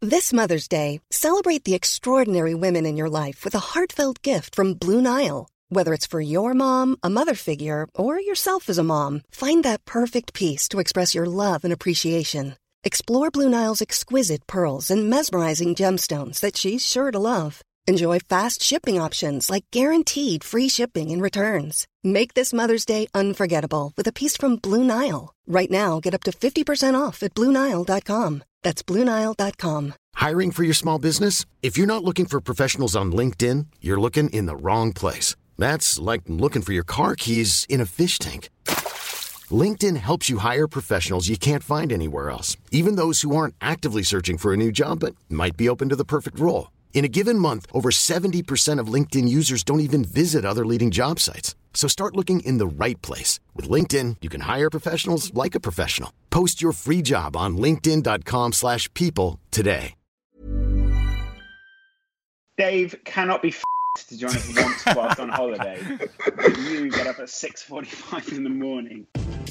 This Mother's Day, celebrate the extraordinary women in your life with a heartfelt gift from Blue Nile. Whether it's for your mom, a mother figure, or yourself as a mom, find that perfect piece to express your love and appreciation. Explore Blue Nile's exquisite pearls and mesmerizing gemstones that she's sure to love. Enjoy fast shipping options like guaranteed free shipping and returns. Make this Mother's Day unforgettable with a piece from Blue Nile. Right now, get up to 50% off at BlueNile.com. That's BlueNile.com. Hiring for your small business? If you're not looking for professionals on LinkedIn, you're looking in the wrong place. That's like looking for your car keys in a fish tank. LinkedIn helps you hire professionals you can't find anywhere else, even those who aren't actively searching for a new job but might be open to the perfect role. In a given month, over 70% of LinkedIn users don't even visit other leading job sites. So start looking in the right place. With LinkedIn, you can hire professionals like a professional. Post your free job on linkedin.com/people today. Dave cannot be to join us once whilst on holiday. You get up at 6:45 in the morning.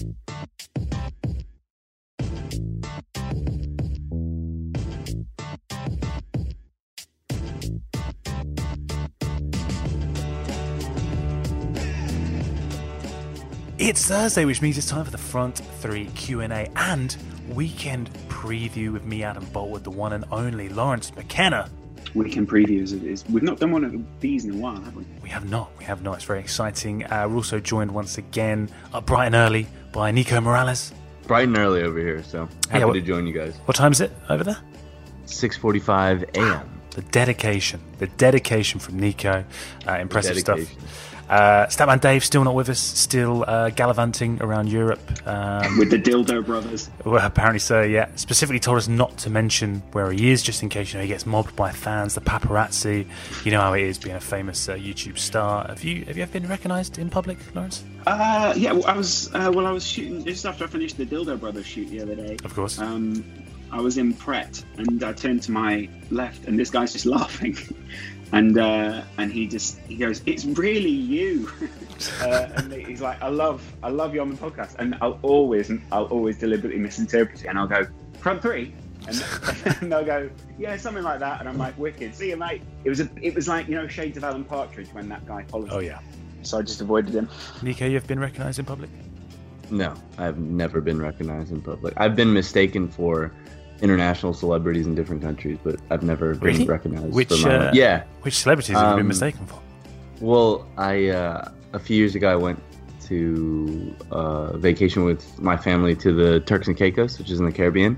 It's Thursday, which means it's time for the Front 3 Q&A and weekend preview with me, Adam Boltwood, the one and only Lawrence McKenna. Weekend previews is we've not done one of these in a while, have we? We have not. It's very exciting. We're also joined once again up bright and early by Nico Morales. Bright and early over here, so happy to join you guys. What time is it over there? 6:45 a.m. The dedication from Nico. Impressive stuff. Statman Dave still not with us, still gallivanting around Europe. With the Dildo Brothers. Well, apparently so, yeah. Specifically told us not to mention where he is, just in case he gets mobbed by fans, the paparazzi. You know how it is being a famous YouTube star. Have you ever been recognised in public, Lawrence? Yeah, well, I was shooting just after I finished the Dildo Brothers shoot the other day. Of course. I was in Pret, and I turned to my left, and this guy's just laughing. And he goes, "It's really you," and he's like, "I love you on the podcast," and I'll always deliberately misinterpret it, and I'll go, "Front 3," and they'll go, "Yeah, something like that," and I'm like, "Wicked, see you, mate." It was like Shades of Alan Partridge when that guy followed. Oh yeah. So I just avoided him. Nico, you've been recognised in public? No, I've never been recognized in public. I've been mistaken for international celebrities in different countries, but I've never been recognized. Which celebrities have you been mistaken for? Well, a few years ago I went to vacation with my family to the Turks and Caicos, which is in the Caribbean,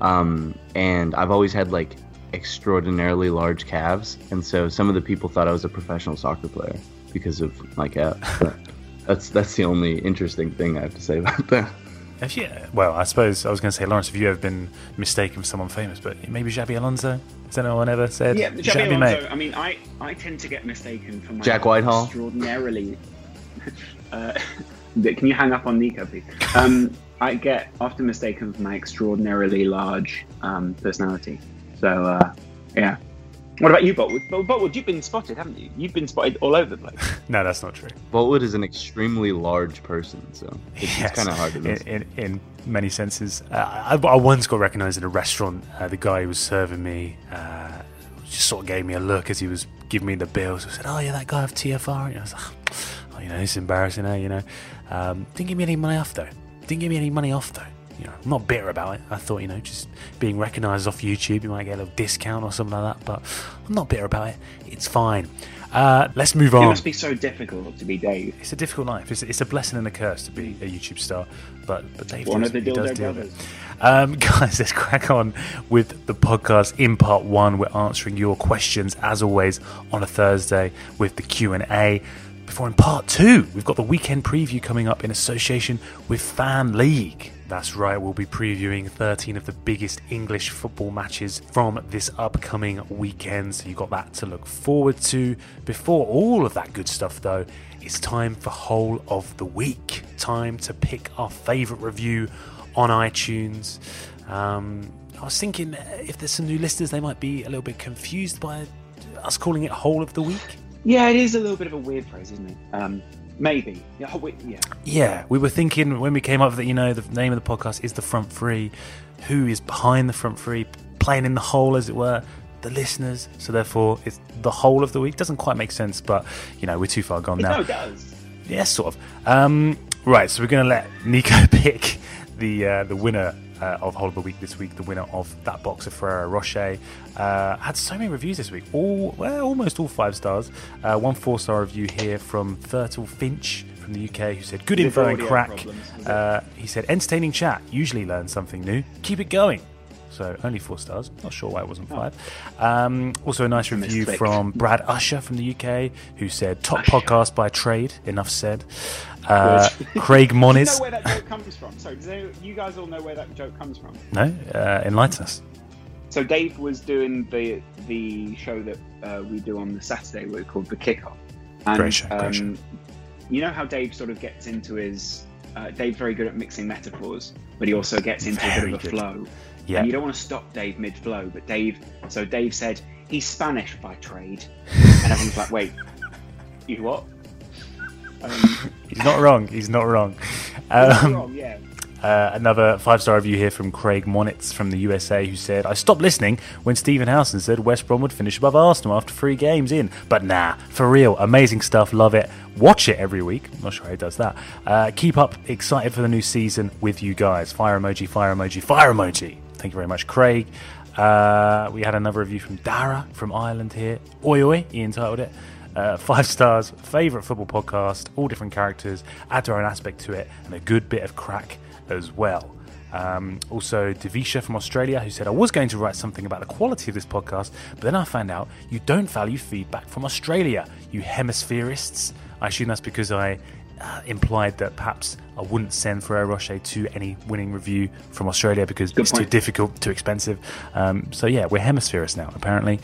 and I've always had like extraordinarily large calves, and so some of the people thought I was a professional soccer player because of my calves. That's the only interesting thing I have to say about that. Well, I suppose I was going to say, Lawrence, have you ever been mistaken for someone famous? But maybe Xabi Alonso? Has anyone ever said? Yeah, Xabi Alonso. I mean, I tend to get mistaken for my Jack Whitehall. Extraordinarily. Can you hang up on Nico, please? I get often mistaken for my extraordinarily large personality. So, yeah. What about you, Boltwood? Boltwood, you've been spotted, haven't you? You've been spotted all over the place. No, that's not true. Boltwood is an extremely large person, so it's kind of hard to miss. In many senses. I once got recognised in a restaurant. The guy who was serving me just sort of gave me a look as he was giving me the bill. So I said, "Oh, yeah, that guy of TFR." And I was like, "Oh, it's embarrassing, Didn't give me any money off, though. I'm not bitter about it. I thought, just being recognised off YouTube, you might get a little discount or something like that, but I'm not bitter about it. It's fine. Let's move on. It must be so difficult to be Dave. It's a difficult life. It's a blessing and a curse to be a YouTube star, but Dave one does, of the Dildo Brothers. Guys, let's crack on with the podcast. In part 1, we're answering your questions, as always, on a Thursday with the Q&A. Before in part 2, we've got the weekend preview coming up in association with Fan League. That's right, we'll be previewing 13 of the biggest English football matches from this upcoming weekend, so you've got that to look forward to. Before all of that good stuff, though, it's time for Whole of the Week. Time to pick our favourite review on iTunes. I was thinking if there's some new listeners, they might be a little bit confused by us calling it Whole of the Week. Yeah, it is a little bit of a weird phrase, isn't it? Maybe. Yeah, we were thinking when we came up with it, the name of the podcast is The Front Three. Who is behind the front three, playing in the hole, as it were? The listeners. So therefore, it's the whole of the week. Doesn't quite make sense, but, we're too far gone now. No, it does. Yeah, sort of. Right, so we're going to let Nico pick the winner of Whole of the Week this week, the winner of that box of Ferrero Rocher. Had so many reviews this week, almost all 5 stars. 1 4-star review here from Thurtle Finch from the UK, who said, good info and crack. He said, entertaining chat, usually learn something new. Keep it going. So only 4 stars. Not sure why it wasn't 5. Also a nice review from Brad Usher from the UK, who said, top podcast by trade. Enough said. Craig Moniz. Do you know where that joke comes from? Sorry, you guys all know where that joke comes from? No? Enlighten us. So Dave was doing the show that we do on the Saturday, we're called The Kickoff. And, great show. You know how Dave sort of gets into his... Dave's very good at mixing metaphors, but he also gets into a bit of a flow. Yeah. And you don't want to stop Dave mid-flow, but Dave said, he's Spanish by trade. And everyone's like, wait, you what? He's not wrong. He's not wrong. Yeah. Another 5-star review here from Craig Monitz from the USA, who said, I stopped listening when Stephen Howson said West Brom would finish above Arsenal after 3 games in. But nah, for real, amazing stuff, love it. Watch it every week. I'm not sure how he does that. Keep up, excited for the new season with you guys. Fire emoji, fire emoji, fire emoji. Thank you very much, Craig. We had another review from Dara from Ireland here. Oi oi, he entitled it. 5 stars, favourite football podcast, all different characters, add their own aspect to it, and a good bit of crack as well. Also, Devisha from Australia, who said, I was going to write something about the quality of this podcast, but then I found out you don't value feedback from Australia, you hemispherists. I assume that's because I implied that perhaps I wouldn't send Ferrero Rocher to any winning review from Australia because it's too difficult, too expensive. So yeah, we're hemispherists now, apparently.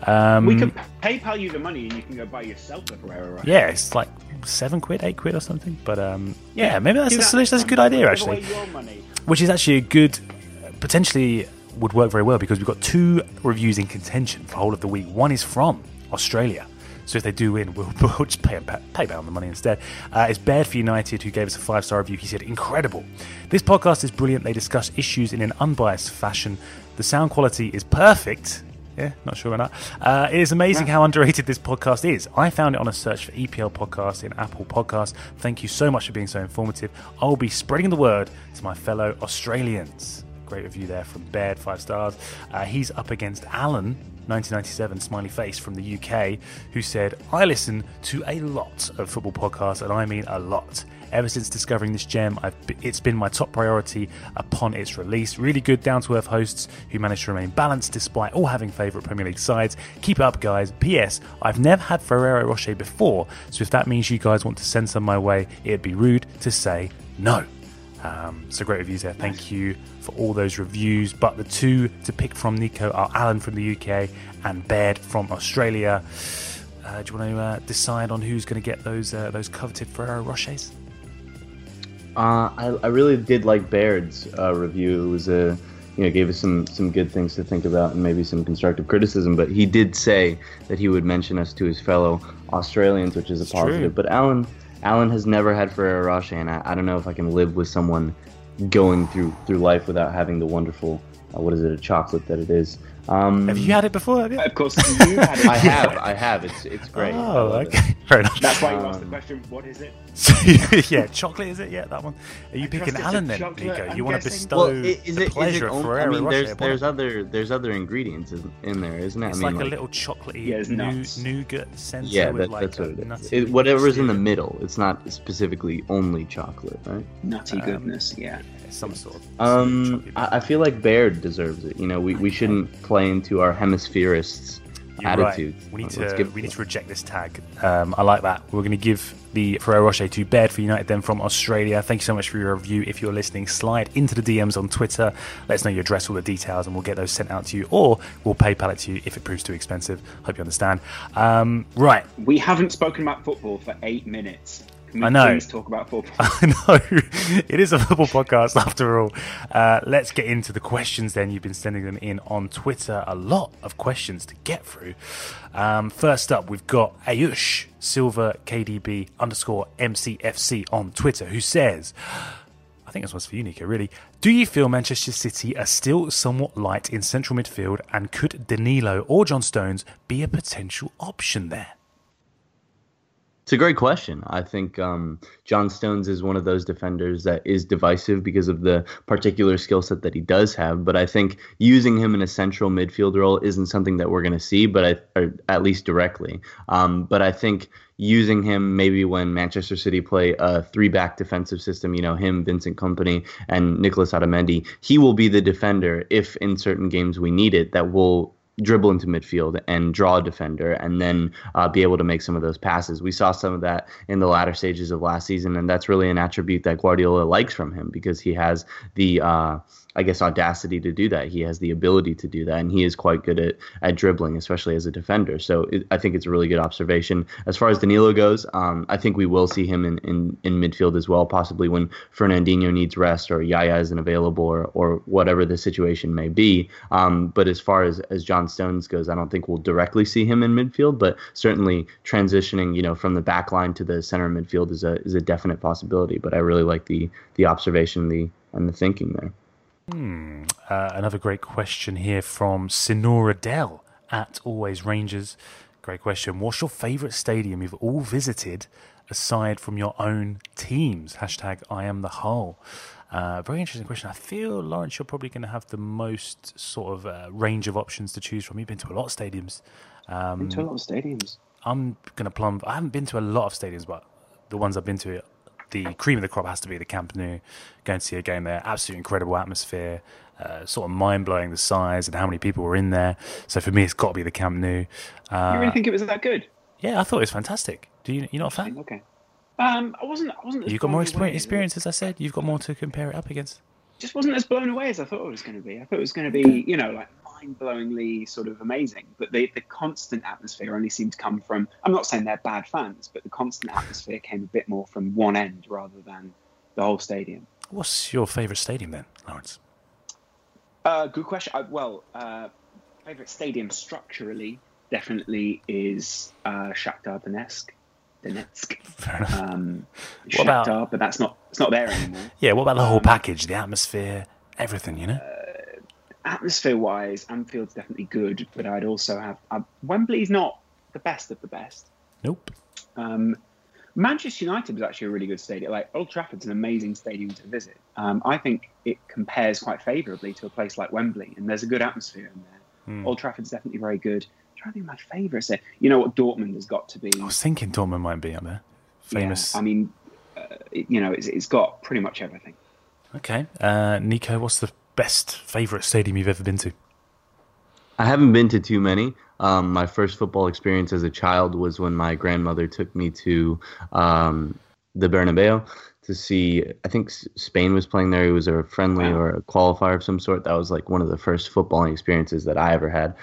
We can PayPal you the money and you can go buy yourself a Ferrero Rocher. Yeah, it's like £7, £8 or something. But yeah, maybe that's a solution. That's a good idea, actually. Give away your money. Which is actually a good, potentially would work very well because we've got 2 reviews in contention for Whole of the Week. One is from Australia. So if they do win, we'll just pay down the money instead. It's Baird for United, who gave us a 5-star review. He said, incredible. This podcast is brilliant. They discuss issues in an unbiased fashion. The sound quality is perfect. Yeah, not sure about that. It is amazing how underrated this podcast is. I found it on a search for EPL podcast in Apple Podcasts. Thank you so much for being so informative. I'll be spreading the word to my fellow Australians. Great review there from Baird, 5 stars. He's up against Alan, 1997, smiley face, from the UK, who said, I listen to a lot of football podcasts, and I mean a lot. Ever since discovering this gem, it's been my top priority upon its release. Really good, down-to-earth hosts who manage to remain balanced despite all having favourite Premier League sides. Keep it up, guys. P.S. I've never had Ferrero Rocher before, so if that means you guys want to send some my way, it'd be rude to say no. So great reviews there. Thank you for all those reviews. But the 2 to pick from Nico are Alan from the UK and Baird from Australia. Do you want to decide on who's going to get those coveted Ferrero Rochers? I really did like Baird's review. It was gave us some good things to think about and maybe some constructive criticism. But he did say that he would mention us to his fellow Australians, which is a positive. But Alan has never had Ferrero Rocher, and I don't know if I can live with someone going through life without having the wonderful, a chocolate that it is. Have you had it before? Have you? Of course, you had it. I have. It's great. Oh, okay. Fair enough. That's why you asked the question, what is it? Yeah, chocolate is it? Yeah, that one. Are you picking Alan then, Nico? You want to bestow the pleasure of Ferrero Rocher? There's other ingredients in there, isn't it? It's like a little chocolatey nougat center. Yeah, with that's what it is. Whatever's in the middle. It's not specifically only chocolate, right? Nutty goodness, yeah. Some sort of. I feel like Baird deserves it. We shouldn't play into our hemispherists attitude. Right. We need to reject this tag. I like that. We're going to give the Ferrero Rocher to Baird for United then from Australia. Thank you so much for your review. If you're listening, slide into the DMs on Twitter. Let us know your address, all the details, and we'll get those sent out to you, or we'll PayPal it to you if it proves too expensive. Hope you understand. Right. We haven't spoken about football for 8 minutes. Can we I know. please talk about football? I know. It is a football podcast after all. Let's get into the questions then. You've been sending them in on Twitter. A lot of questions to get through. First up, we've got Ayush Silver KDB _MCFC on Twitter, who says, I think this one's for you, Nico, really. Do you feel Manchester City are still somewhat light in central midfield, and could Danilo or John Stones be a potential option there? It's a great question. I think John Stones is one of those defenders that is divisive because of the particular skill set that he does have. But I think using him in a central midfield role isn't something that we're going to see, or at least directly. But I think using him maybe when Manchester City play a 3-back defensive system, him, Vincent Kompany, and Nicolas Otamendi, he will be the defender if in certain games we need it, that will dribble into midfield and draw a defender and then be able to make some of those passes. We saw some of that in the latter stages of last season, and that's really an attribute that Guardiola likes from him because he has the audacity to do that. He has the ability to do that, and he is quite good at dribbling, especially as a defender. So I think it's a really good observation. As far as Danilo goes, I think we will see him in midfield as well, possibly when Fernandinho needs rest or Yaya isn't available or whatever the situation may be. But as far as John Stones goes, I don't think we'll directly see him in midfield, but certainly transitioning, from the back line to the center midfield is a definite possibility. But I really like the observation and the thinking there. Another great question here from Sinora Dell at Always Rangers. Great question. What's your favourite stadium you've all visited aside from your own teams? # I am the Hull. Very interesting question. I feel, Lawrence, you're probably going to have the most sort of range of options to choose from. You've been to a lot of stadiums. Been to a lot of stadiums. I'm going to plumb. I haven't been to a lot of stadiums, but the ones I've been to, the cream of the crop has to be the Camp Nou. Going to see a game there, absolutely incredible atmosphere, sort of mind-blowing the size and how many people were in there. So for me, it's got to be the Camp Nou. You really think it was that good? Yeah, I thought it was fantastic. You're not a fan? Okay. I wasn't. You've got more experience, as I said. You've got more to compare it up against. Just wasn't as blown away as I thought it was going to be. I thought it was going to be, like mind-blowingly sort of amazing. But the constant atmosphere only seemed to come from, I'm not saying they're bad fans, but the constant atmosphere came a bit more from one end rather than the whole stadium. What's your favourite stadium then, Lawrence? Good question. Favourite stadium structurally definitely is Shakhtar Donetsk. Fair enough. Shakhtar, but it's not there anymore. Yeah, what about the whole package, the atmosphere, everything, Atmosphere-wise, Anfield's definitely good, but I'd also have... Wembley's not the best of the best. Nope. Manchester United was actually a really good stadium. Like, Old Trafford's an amazing stadium to visit. I think it compares quite favourably to a place like Wembley, and there's a good atmosphere in there. Old Trafford's definitely very good. I'm trying to think of my favourite. You know what Dortmund has got to be? I was thinking Dortmund might be up there. Famous. Yeah, I mean, it's got pretty much everything. Okay. Nico, what's the best favourite stadium you've ever been to? I haven't been to too many. My first football experience as a child was when my grandmother took me to the Bernabeu to see, I think Spain was playing there. It was a friendly or a qualifier of some sort. That was like one of the first footballing experiences that I ever had.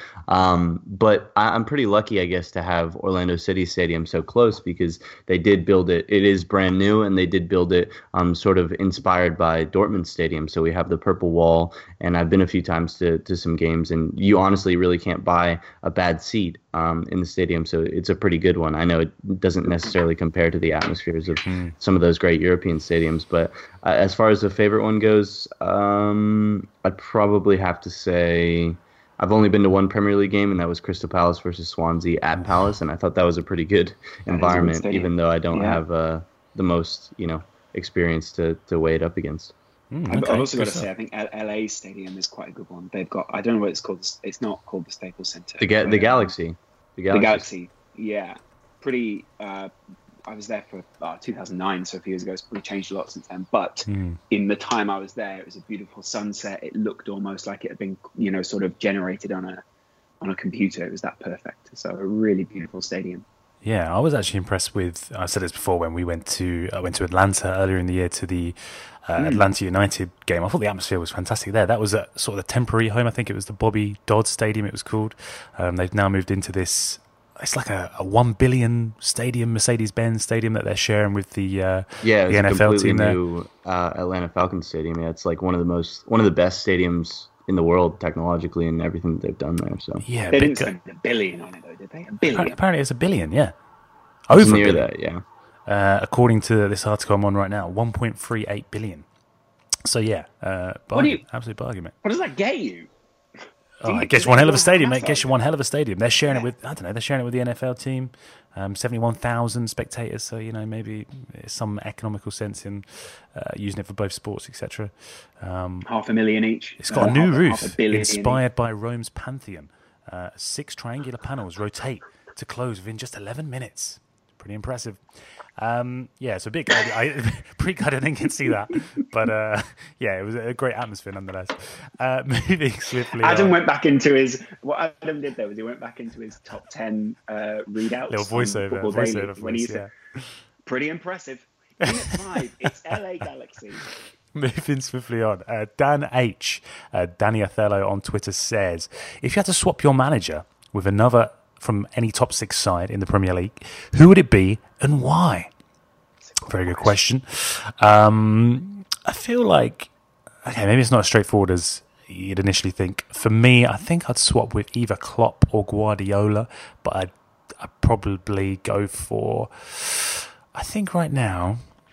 But I'm pretty lucky, I guess, to have Orlando City Stadium so close because they did build it. It is brand new, and they did build it sort of inspired by Dortmund Stadium. So we have the purple wall, and I've been a few times to some games, and you honestly really can't buy a bad seat in the stadium. So it's a pretty good one. I know it doesn't necessarily compare to the atmospheres of some of those great European stadiums, but as far as the favorite one goes, I'd probably have to say I've only been to one Premier League game, and that was Crystal Palace versus Swansea at Palace, and I thought that was a pretty good environment, even though I don't have the most experience to weigh it up against. I've also got to say, I think LA Stadium is quite a good one. They've got, I don't know what it's called. It's not called the Staples Center. The Galaxy. The Galaxy. Yeah, pretty. I was there for 2009, so a few years ago. It's probably changed a lot since then. But in the time I was there, it was a beautiful sunset. It looked almost like it had been, sort of generated on a computer. It was that perfect. So a really beautiful stadium. Yeah, I was actually impressed with. I said this before when I went to Atlanta earlier in the year to the Atlanta United game. I thought the atmosphere was fantastic there. That was a sort of a temporary home. I think it was the Bobby Dodd Stadium. It was called. They've now moved into this it's like a 1 billion stadium, Mercedes-Benz stadium that they're sharing with the it's the a NFL completely team there. new Atlanta Falcons stadium. Yeah, it's like one of the best stadiums in the world technologically and everything that they've done there. So Yeah, They big, didn't spend $1 billion on it, though, did they? $1 billion. apparently it's $1 billion. Yeah, it's over near $1 billion. that. Yeah. According to this article I'm on right now, 1.38 billion. So yeah, absolute bargain, mate. What does that get you? Oh, I guess one hell of a stadium, mate. Guess you one hell of a stadium. They're sharing it with, I don't know, they're sharing it with the NFL team. 71,000 spectators, so maybe some economical sense in using it for both sports, etc. $500,000 each. It's got a new roof $500 million inspired by Rome's Pantheon. 6 triangular panels rotate to close within just 11 minutes. Pretty impressive. So big. I pretty I didn't get to see that, but it was a great atmosphere nonetheless. Moving swiftly. Adam went back into his. What Adam did there was he went back into his top 10 readouts. Little voiceover voice, yeah. Pretty impressive. In at 5, it's LA Galaxy. Moving swiftly on. Dan H. Danny Othello on Twitter says, if you had to swap your manager with another from any top 6 side in the Premier League, who would it be and why? Very good question. I feel like, maybe it's not as straightforward as you'd initially think. For me, I think I'd swap with either Klopp or Guardiola, but I'd probably go for, I think right now,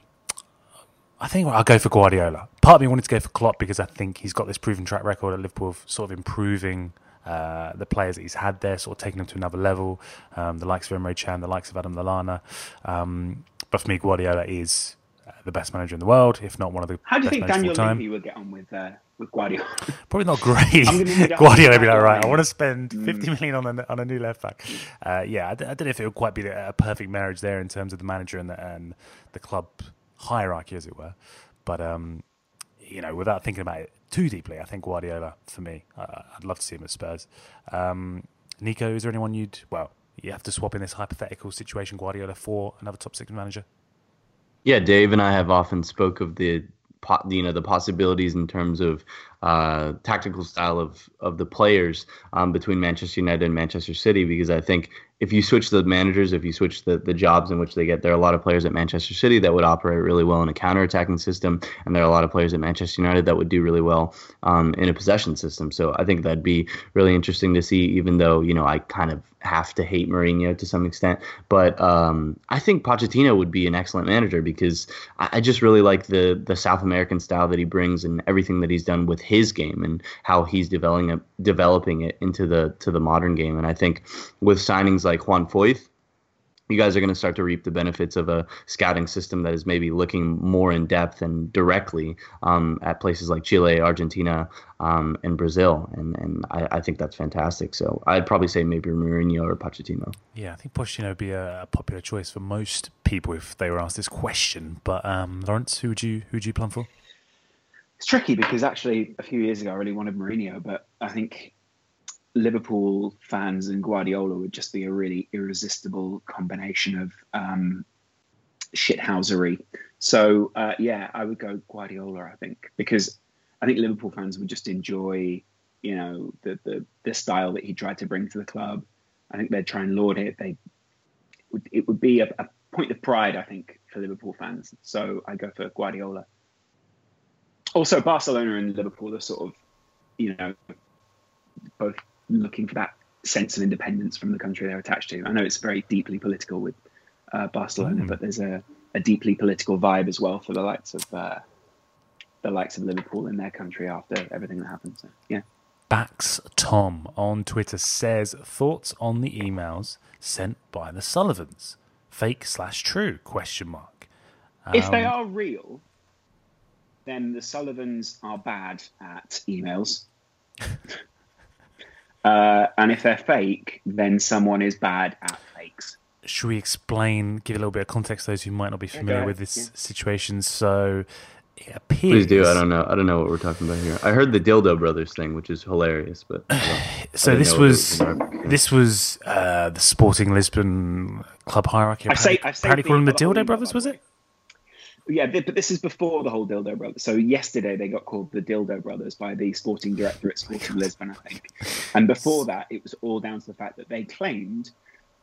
I'll go for Guardiola. Part of me wanted to go for Klopp because I think he's got this proven track record at Liverpool of sort of improving the players that he's had there, sort of taking them to another level, the likes of Emre Can, the likes of Adam Lallana. But for me, Guardiola is the best manager in the world, if not one of the How do you best think managers of Daniel all time. Levy would get on with Guardiola? Probably not great. I'm gonna need a Guardiola would be like, back right, I line. want to spend 50 million on a new left back. I don't know if it would quite be a perfect marriage there in terms of the manager and the club hierarchy, as it were. But without thinking about it too deeply, I think Guardiola for me. I'd love to see him at Spurs. Nico, is there anyone you have to swap in this hypothetical situation, Guardiola for another top 6 manager? Yeah, Dave and I have often spoke of the possibilities in terms of tactical style of the players between Manchester United and Manchester City, because I think if you switch the managers, if you switch the jobs in which they get, there are a lot of players at Manchester City that would operate really well in a counter-attacking system, and there are a lot of players at Manchester United that would do really well in a possession system. So I think that'd be really interesting to see, even though, I kind of have to hate Mourinho to some extent. But I think Pochettino would be an excellent manager because I just really like the South American style that he brings and everything that he's done with his game and how he's developing it into the modern game. And I think with signings like Juan Foyth, you guys are going to start to reap the benefits of a scouting system that is maybe looking more in depth and directly at places like Chile, Argentina, and Brazil. And I think that's fantastic. So I'd probably say maybe Mourinho or Pochettino. Yeah, I think Pochettino would be a popular choice for most people if they were asked this question. But Lawrence, who would you plumb for? It's tricky because actually a few years ago I really wanted Mourinho, but I think Liverpool fans and Guardiola would just be a really irresistible combination of shithousery. So I would go Guardiola, I think, because I think Liverpool fans would just enjoy, the style that he tried to bring to the club. I think they'd try and laud it. It would be a point of pride, I think, for Liverpool fans. So I go for Guardiola. Also, Barcelona and Liverpool are sort of, both looking for that sense of independence from the country they're attached to. I know it's very deeply political with Barcelona, but there's a deeply political vibe as well for the likes of Liverpool in their country after everything that happened. So, yeah. Bax Tom on Twitter says, thoughts on the emails sent by the Sullivans? Fake/true? ? If they are real, then the Sullivans are bad at emails. And if they're fake, then someone is bad at fakes. Should we explain, give a little bit of context to those who might not be familiar with this situation? So it appears... Please do. I don't know what we're talking about here. I heard the Dildo Brothers thing, which is hilarious, but... So this was the Sporting Lisbon club hierarchy. Apparently call them the Dildo Brothers, was it? Yeah, but this is before the whole Dildo Brothers. So yesterday they got called the Dildo Brothers by the sporting director at Sporting Lisbon, I think. And before that, it was all down to the fact that they claimed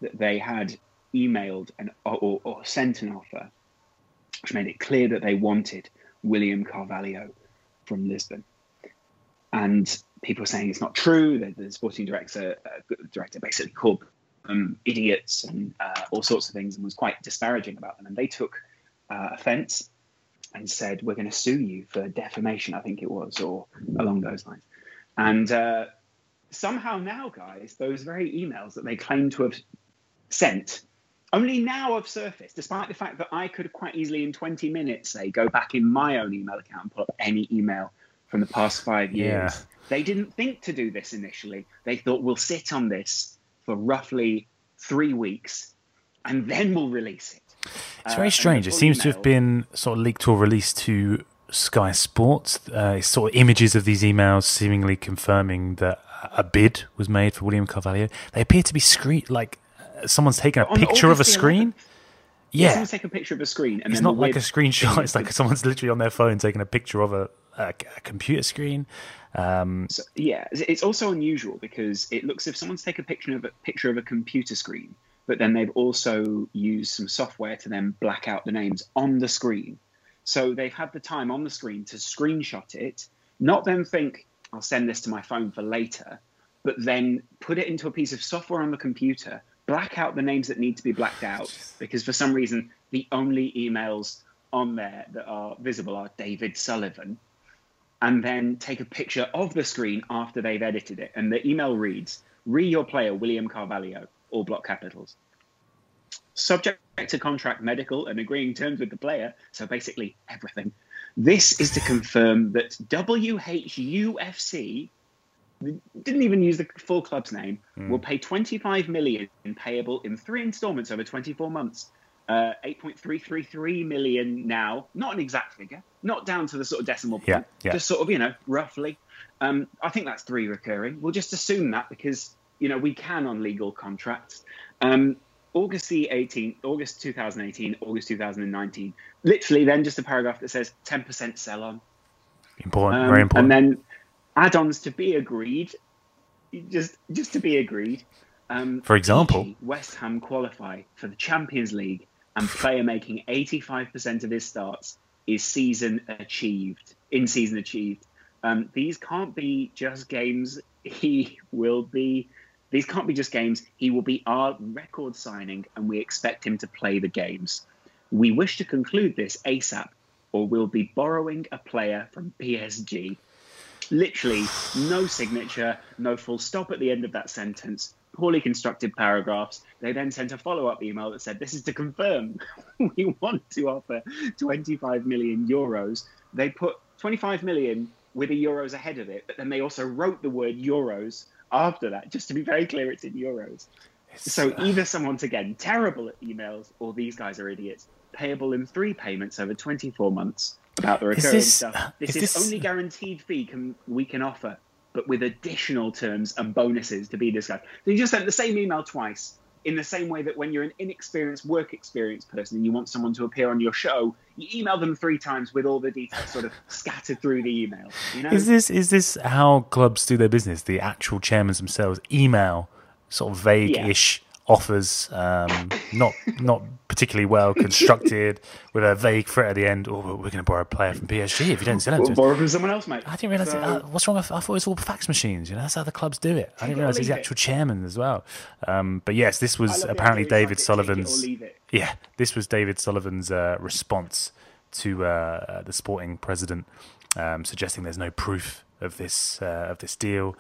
that they had emailed or sent an offer, which made it clear that they wanted William Carvalho from Lisbon. And people were saying it's not true. The sporting director basically called them idiots and all sorts of things, and was quite disparaging about them. And they took offence and said, we're going to sue you for defamation, I think it was, or along those lines. And somehow now, guys, those very emails that they claim to have sent only now have surfaced, despite the fact that I could quite easily in 20 minutes, say, go back in my own email account and pull up any email from the past 5 years. Yeah. They didn't think to do this initially. They thought, we'll sit on this for roughly 3 weeks and then we'll release it. It's very strange. It seems to have been sort of leaked or released to Sky Sports. It's sort of images of these emails seemingly confirming that a bid was made for William Carvalho. They appear to be someone's taken a picture of a screen. Yeah, someone's taken a picture of a screen, and it's not like a screenshot. It's like someone's literally on their phone taking a picture of a computer screen. So, yeah, it's also unusual because it looks as if someone's taken a picture of a computer screen, but then they've also used some software to then black out the names on the screen. So they've had the time on the screen to screenshot it, not then think, I'll send this to my phone for later, but then put it into a piece of software on the computer, black out the names that need to be blacked out, because for some reason, the only emails on there that are visible are David Sullivan, and then take a picture of the screen after they've edited it. And the email reads, re your player, William Carvalho, all block capitals. Subject to contract, medical, and agreeing terms with the player, so basically everything. This is to confirm that WHUFC, didn't even use the full club's name, will pay $25 million payable in 3 installments over 24 months. 8.333 million now, not an exact figure, not down to the sort of decimal point, just sort of, roughly. I think that's 3 recurring. We'll just assume that because, we can on legal contracts. August 2018, August 2019, literally then just a paragraph that says 10% sell on. Important, very important. And then add-ons to be agreed, just to be agreed. For example, West Ham qualify for the Champions League and player making 85% of his starts is in-season achieved. These can't be just games. These can't be just games. He will be our record signing, and we expect him to play the games. We wish to conclude this ASAP, or we'll be borrowing a player from PSG. Literally, no signature, no full stop at the end of that sentence. Poorly constructed paragraphs. They then sent a follow-up email that said, this is to confirm we want to offer 25 million euros. They put 25 million with the euros ahead of it, but then they also wrote the word euros after that, just to be very clear, it's in euros. So either someone's, again, terrible at emails, or these guys are idiots. Payable in 3 payments over 24 months about the recurring stuff. This is only guaranteed fee we can offer, but with additional terms and bonuses to be discussed. So you just sent the same email twice, in the same way that when you're an inexperienced, work experienced person and you want someone to appear on your show, you email them 3 times with all the details sort of scattered through the email. Is this how clubs do their business? The actual chairmen themselves email sort of vague-ish offers, not particularly well constructed, with a vague threat at the end. Oh, we're going to borrow a player from PSG if you don't sell it to us. Borrow from someone else, mate. I didn't realise. What's wrong? I thought it was all fax machines. That's how the clubs do it. I didn't realise he's the actual chairman as well. But yes, this was apparently David Sullivan's. Yeah, this was David Sullivan's response to the Sporting president, suggesting there's no proof of this deal.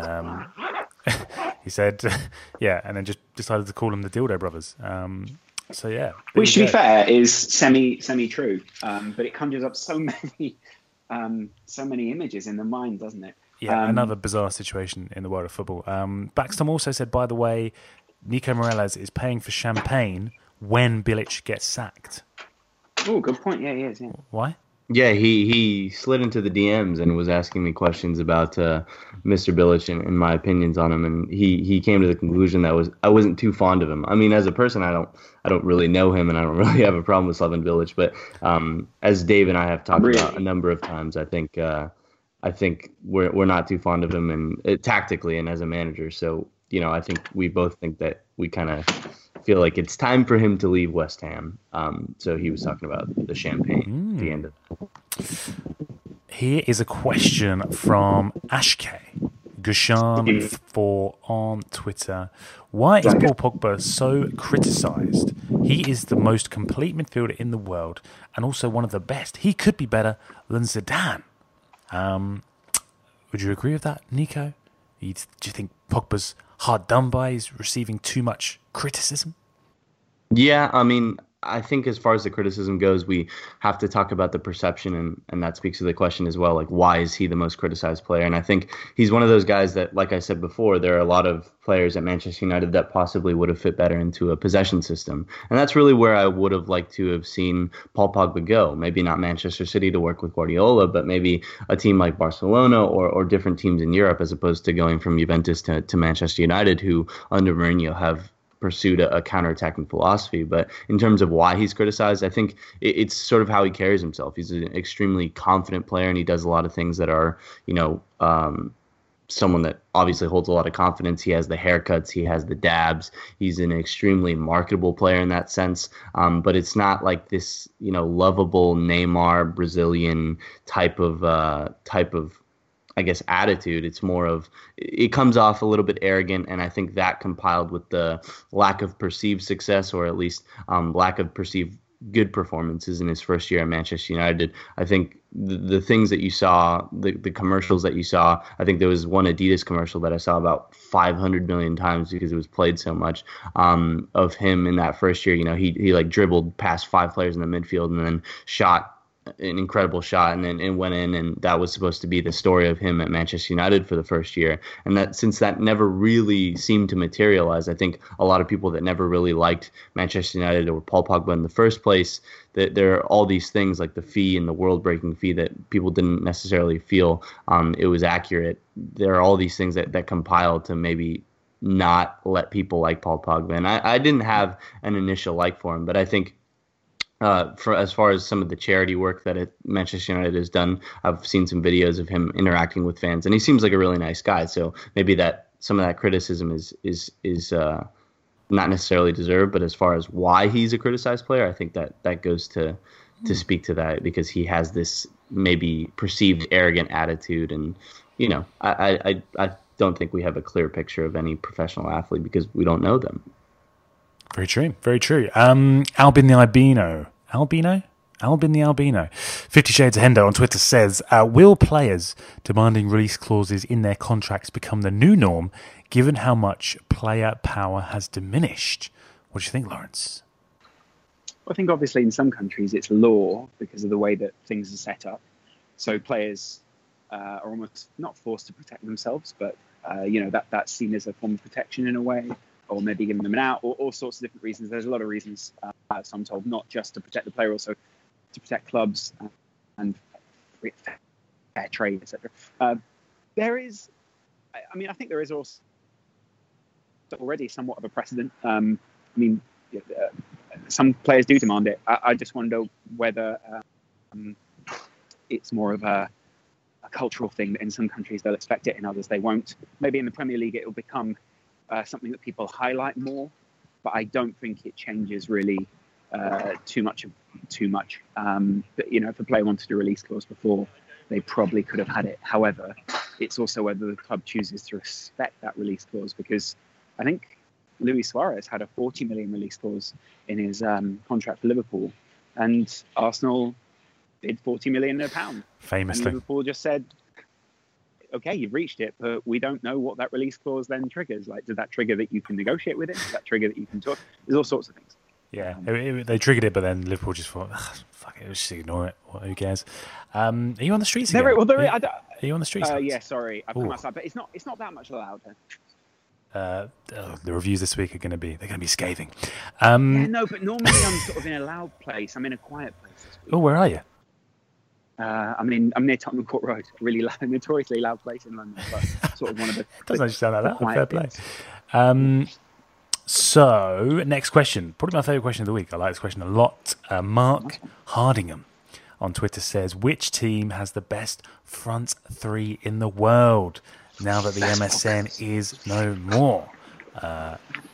He said, and then just decided to call them the Dildo Brothers. Which, to be fair, is semi true, but it conjures up so many images in the mind, doesn't it? Yeah, another bizarre situation in the world of football. Baxtom also said, by the way, Nico Morales is paying for champagne when Bilic gets sacked. Oh, good point. Yeah, he is. Yeah. Why? Yeah, he slid into the DMs and was asking me questions about Mr. Bilic and my opinions on him, and he came to the conclusion that I wasn't too fond of him. I mean, as a person, I don't really know him, and I don't really have a problem with Slaven Bilic. But as Dave and I have talked about a number of times, I think we're not too fond of him, and tactically and as a manager. So I think we both think that we kind of feel like it's time for him to leave West Ham. So he was talking about the champagne at the end of it. Here is a question from Ashke Gushan on Twitter. Why is Paul Pogba so criticised? He is the most complete midfielder in the world and also one of the best. He could be better than Zidane. Would you agree with that, Nico? Do you think Pogba's hard done by? He's receiving too much criticism? Yeah, I mean, I think as far as the criticism goes, we have to talk about the perception, and that speaks to the question as well, like, why is he the most criticized player? And I think he's one of those guys that, like I said before, there are a lot of players at Manchester United that possibly would have fit better into a possession system. And that's really where I would have liked to have seen Paul Pogba go. Maybe not Manchester City to work with Guardiola, but maybe a team like Barcelona or different teams in Europe, as opposed to going from Juventus to Manchester United, who under Mourinho have pursued a counterattacking philosophy. But in terms of why he's criticized, I think it's sort of how he carries himself. He's an extremely confident player, and he does a lot of things that are, someone that obviously holds a lot of confidence. He has the haircuts, he has the dabs. He's an extremely marketable player in that sense. But it's not like this, lovable Neymar Brazilian type of I guess, attitude. It's more of, it comes off a little bit arrogant, and I think that compiled with the lack of perceived success, or at least lack of perceived good performances in his first year at Manchester United. I think the things that you saw, the commercials that you saw, I think there was one Adidas commercial that I saw about 500 million times because it was played so much, of him in that first year. He like dribbled past 5 players in the midfield and then shot an incredible shot, and then it went in, and that was supposed to be the story of him at Manchester United for the first year. And that, since that never really seemed to materialize, I think a lot of people that never really liked Manchester United or Paul Pogba in the first place, that there are all these things like the fee and the world-breaking fee that people didn't necessarily feel it was accurate. There are all these things that compile to maybe not let people like Paul Pogba. And I didn't have an initial like for him, but I think for as far as some of the charity work that Manchester United has done, I've seen some videos of him interacting with fans, and he seems like a really nice guy. So maybe that some of that criticism is not necessarily deserved, but as far as why he's a criticized player, I think that goes to speak to that, because he has this maybe perceived arrogant attitude, and I don't think we have a clear picture of any professional athlete because we don't know them. Very true. Very true. Albin the Albino. 50 Shades of Hendo on Twitter says, will players demanding release clauses in their contracts become the new norm, given how much player power has diminished? What do you think, Lawrence? I think obviously in some countries it's law because of the way that things are set up. So players are almost not forced to protect themselves, but that's seen as a form of protection in a way, or maybe giving them an out, or all sorts of different reasons. There's a lot of reasons, as I'm told, not just to protect the player, also to protect clubs and fair trade, etc. I think there is also already somewhat of a precedent. Some players do demand it. I just wonder whether it's more of a cultural thing that in some countries they'll expect it, in others they won't. Maybe in the Premier League it will become something that people highlight more, but I don't think it changes really too much. But if a player wanted a release clause before, they probably could have had it. However, it's also whether the club chooses to respect that release clause, because I think Luis Suarez had a 40 million release clause in his contract for Liverpool, and Arsenal bid 40 million £1. Famously. And Liverpool just said, okay, you've reached it, but we don't know what that release clause then triggers. Like, does that trigger that you can negotiate with it? Does that trigger that you can talk? There's all sorts of things. Yeah, they triggered it, but then Liverpool just thought, fuck it, let's just ignore it. Who cares? Are you on the streets again? Are you on the streets? Yeah, sorry. I've come outside, but it's not that much louder. The reviews this week they're going to be scathing. No, but normally I'm sort of in a loud place. I'm in a quiet place this week. Oh, where are you? I'm near Tottenham Court Road, a really loud, notoriously loud place in London, but sort of one of the. Doesn't actually sound like that. Fair play. So, next question, probably my favourite question of the week. I like this question a lot. Mark Hardingham on Twitter says, which team has the best front three in the world now that the MSN is no more? Of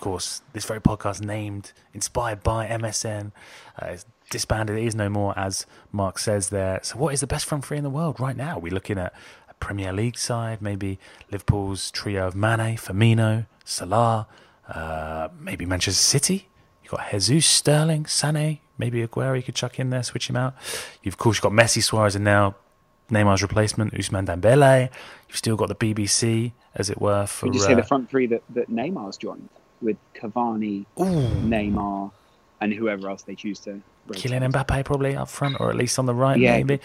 course, this very podcast inspired by MSN. It's disbanded. It is no more, as Mark says there. So what is the best front three in the world right now? We're looking at a Premier League side, maybe Liverpool's trio of Mane, Firmino, Salah, maybe Manchester City. You've got Jesus, Sterling, Sané, maybe Aguero you could chuck in there, switch him out. Of course, you've got Messi, Suarez, and now Neymar's replacement, Ousmane Dembele. You've still got the BBC, as it were. For, Would you say the front three that Neymar's joined, with Cavani, Neymar, and whoever else they choose to rotate? Kylian Mbappe probably up front, or at least on the right, yeah, maybe.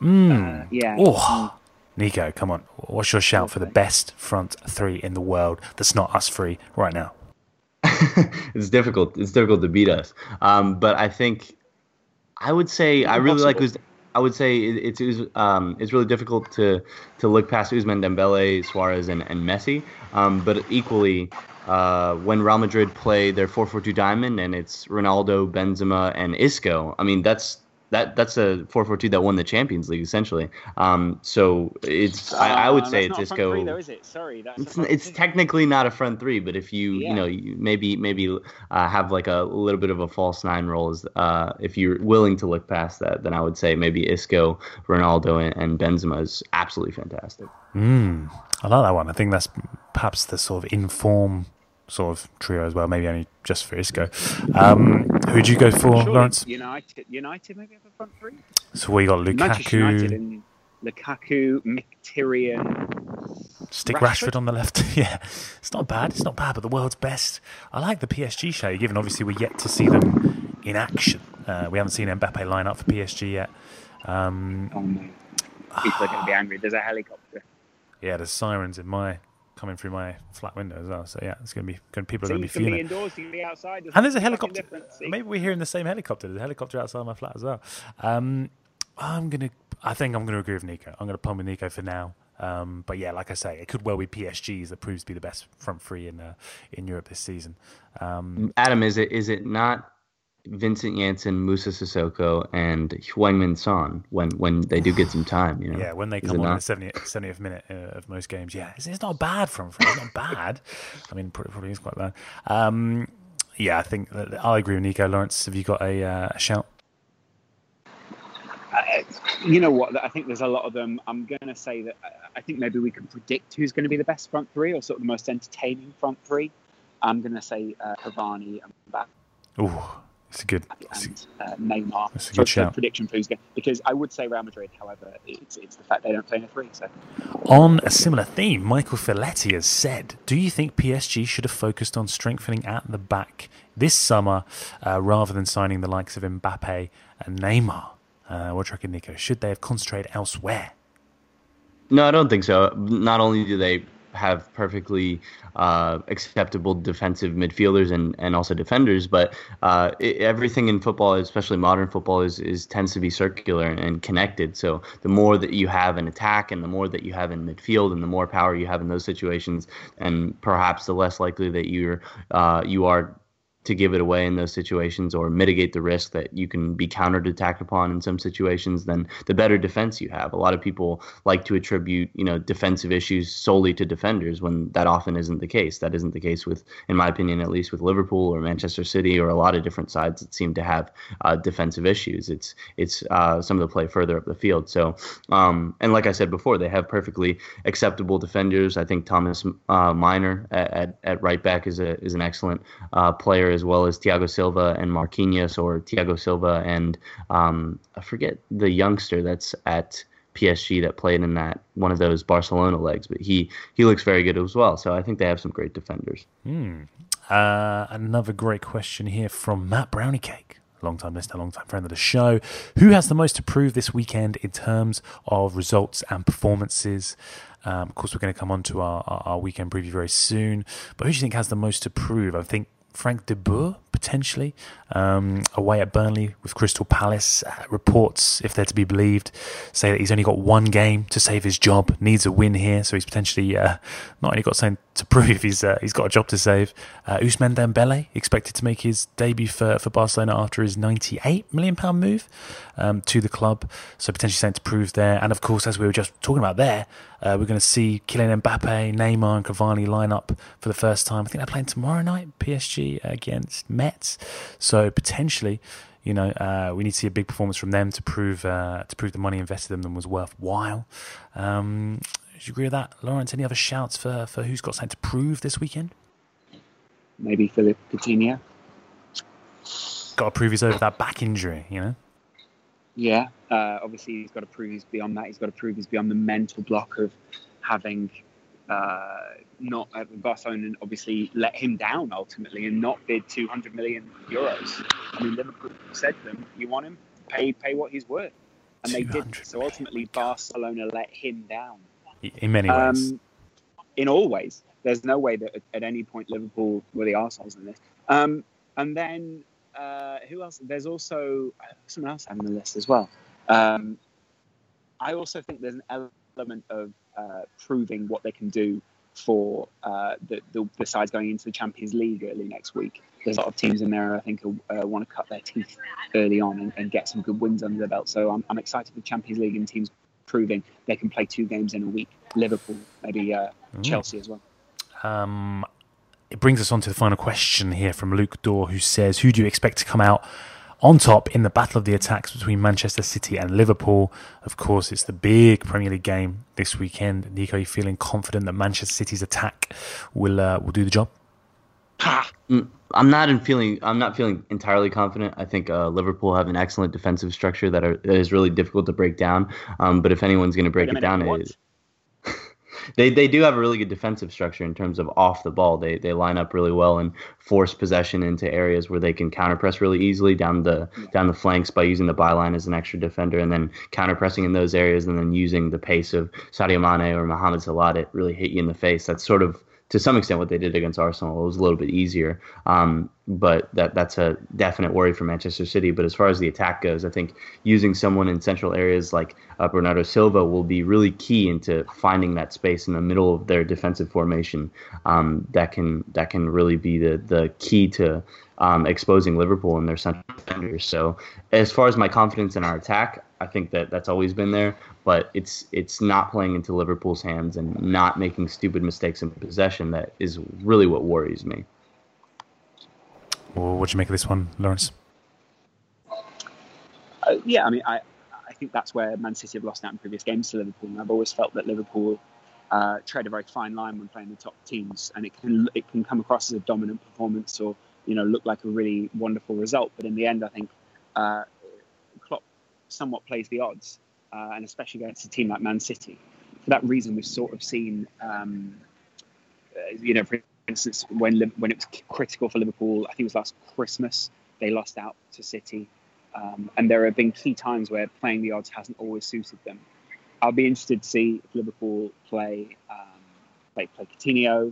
Nico, come on. What's your shout for the best front three in the world that's not us three right now? It's difficult. It's difficult to beat us. But I think I would say I really like. I would say it's really difficult to look past Ousmane Dembele, Suarez, and Messi. But equally, when Real Madrid play their 4-4-2 diamond and it's Ronaldo, Benzema, and Isco, I mean that's a 4-4-2 that won the Champions League essentially. So it's I would say it's Isco. Front three, though, is it? Sorry, it's technically not a front three, but if you you maybe have like a little bit of a false nine role, if you're willing to look past that, then I would say maybe Isco, Ronaldo, and Benzema is absolutely fantastic. I like that one. I think that's perhaps the sort of inform sort of trio as well, maybe only just for Isco. Who'd you go for, Lawrence? United maybe have a front three. So we got Manchester United and Lukaku, Mkhitaryan, stick Rashford on the left. Yeah, it's not bad, but the world's best. I like the PSG show, given obviously we're yet to see them in action. We haven't seen Mbappe line up for PSG yet. Oh no, people are going to be angry. There's a helicopter. Yeah, there's sirens coming through my flat window as well. So yeah, it's people are going to be fuming. Be indoors, you can be outside. And there's a helicopter. Maybe we're hearing the same helicopter. There's a helicopter outside my flat as well. I think I'm gonna agree with Nico. I'm gonna pump with Nico for now. But yeah, like I say, it could well be PSG's that proves to be the best front three in Europe this season. Adam, is it not Vincent Janssen, Moussa Sissoko, and Heung-min Son when they do get some time? Yeah, when they come on in the 70th minute of most games. Yeah, it's not bad front three. It's not bad. I mean, probably is quite bad. Yeah, I think I'll agree with Nico. Lawrence, have you got a shout? You know what? I think there's a lot of them. I'm going to say that I think maybe we can predict who's going to be the best front three or sort of the most entertaining front three. I'm going to say Cavani and Mbappe. Oh, it's a good. Neymar. That's a good shout. Prediction for who's going, because I would say Real Madrid. However, it's the fact they don't play in a three. So. On a similar theme, Michael Filetti has said, "Do you think PSG should have focused on strengthening at the back this summer rather than signing the likes of Mbappe and Neymar?" What do you reckon, Nico? Should they have concentrated elsewhere? No, I don't think so. Not only do they have perfectly acceptable defensive midfielders and also defenders, but everything in football, especially modern football, is tends to be circular and connected. So the more that you have in attack and the more that you have in midfield and the more power you have in those situations, and perhaps the less likely that you are to give it away in those situations or mitigate the risk that you can be counter-attacked upon in some situations, then the better defense you have. A lot of people like to attribute, defensive issues solely to defenders when that often isn't the case. That isn't the case with, in my opinion, at least with Liverpool or Manchester City or a lot of different sides that seem to have defensive issues. It's some of the play further up the field. So, and like I said before, they have perfectly acceptable defenders. I think Thomas Miner at right back is an excellent player, as well as Thiago Silva and Marquinhos, or Thiago Silva and I forget the youngster that's at PSG that played in that one of those Barcelona legs, but he looks very good as well. So I think they have some great defenders. Another great question here from Matt Browniecake, long-time listener, long-time friend of the show. Who has the most to prove this weekend in terms of results and performances? Of course, we're going to come on to our weekend preview very soon, but who do you think has the most to prove? I think Frank de Boer, potentially, away at Burnley with Crystal Palace. Reports, if they're to be believed, say that he's only got one game to save his job, needs a win here, so he's potentially not only got something to prove he's got a job to save. Ousmane Dembele expected to make his debut for Barcelona after his £98 million move to the club, so potentially something to prove there. And of course, as we were just talking about there, we're going to see Kylian Mbappe, Neymar and Cavani line up for the first time. I think they're playing tomorrow night, PSG against Metz, so potentially, we need to see a big performance from them to prove the money invested in them was worthwhile. Do you agree with that, Lawrence? Any other shouts for who's got something to prove this weekend? Maybe Philippe Coutinho. Got to prove he's over that back injury, Yeah, obviously he's got to prove he's beyond that. He's got to prove he's beyond the mental block of having not Barcelona obviously let him down ultimately and not bid 200 million euros. I mean, Liverpool said to them, "You want him? Pay what he's worth," and they did. So ultimately, Barcelona let him down. In many ways. In all ways. There's no way that at any point Liverpool were the arseholes in this. And then who else? There's also someone else having the list as well. I also think there's an element of proving what they can do for the sides going into the Champions League early next week. There's a lot of teams in there I think who want to cut their teeth early on and get some good wins under their belt. So I'm excited for the Champions League and teams proving they can play 2 games in a week. Liverpool, maybe Chelsea as well. It brings us on to the final question here from Luke Dorr, who says, who do you expect to come out on top in the battle of the attacks between Manchester City and Liverpool? Of course, it's the big Premier League game this weekend. Nico, are you feeling confident that Manchester City's attack will do the job? I'm not feeling entirely confident. I think Liverpool have an excellent defensive structure that is really difficult to break down. But if anyone's going to break it down, they do have a really good defensive structure in terms of off the ball. They line up really well and force possession into areas where they can counterpress really easily down the flanks by using the byline as an extra defender, and then counterpressing in those areas, and then using the pace of Sadio Mane or Mohamed Salah to really hit you in the face. That's sort of, to some extent, what they did against Arsenal. It was a little bit easier, but that's a definite worry for Manchester City. But as far as the attack goes, I think using someone in central areas like Bernardo Silva will be really key into finding that space in the middle of their defensive formation. That can really be the key to exposing Liverpool and their central defenders. So as far as my confidence in our attack, I think that's always been there, but it's not playing into Liverpool's hands and not making stupid mistakes in possession that is really what worries me. Well, what do you make of this one, Lawrence? Yeah, I mean, I think that's where Man City have lost out in previous games to Liverpool, and I've always felt that Liverpool tread a very fine line when playing the top teams, and it can come across as a dominant performance or look like a really wonderful result, but in the end, I think Klopp somewhat plays the odds, and especially against a team like Man City. For that reason, we've sort of seen, for instance, when it was critical for Liverpool, I think it was last Christmas, they lost out to City, and there have been key times where playing the odds hasn't always suited them. I'll be interested to see if Liverpool play Coutinho.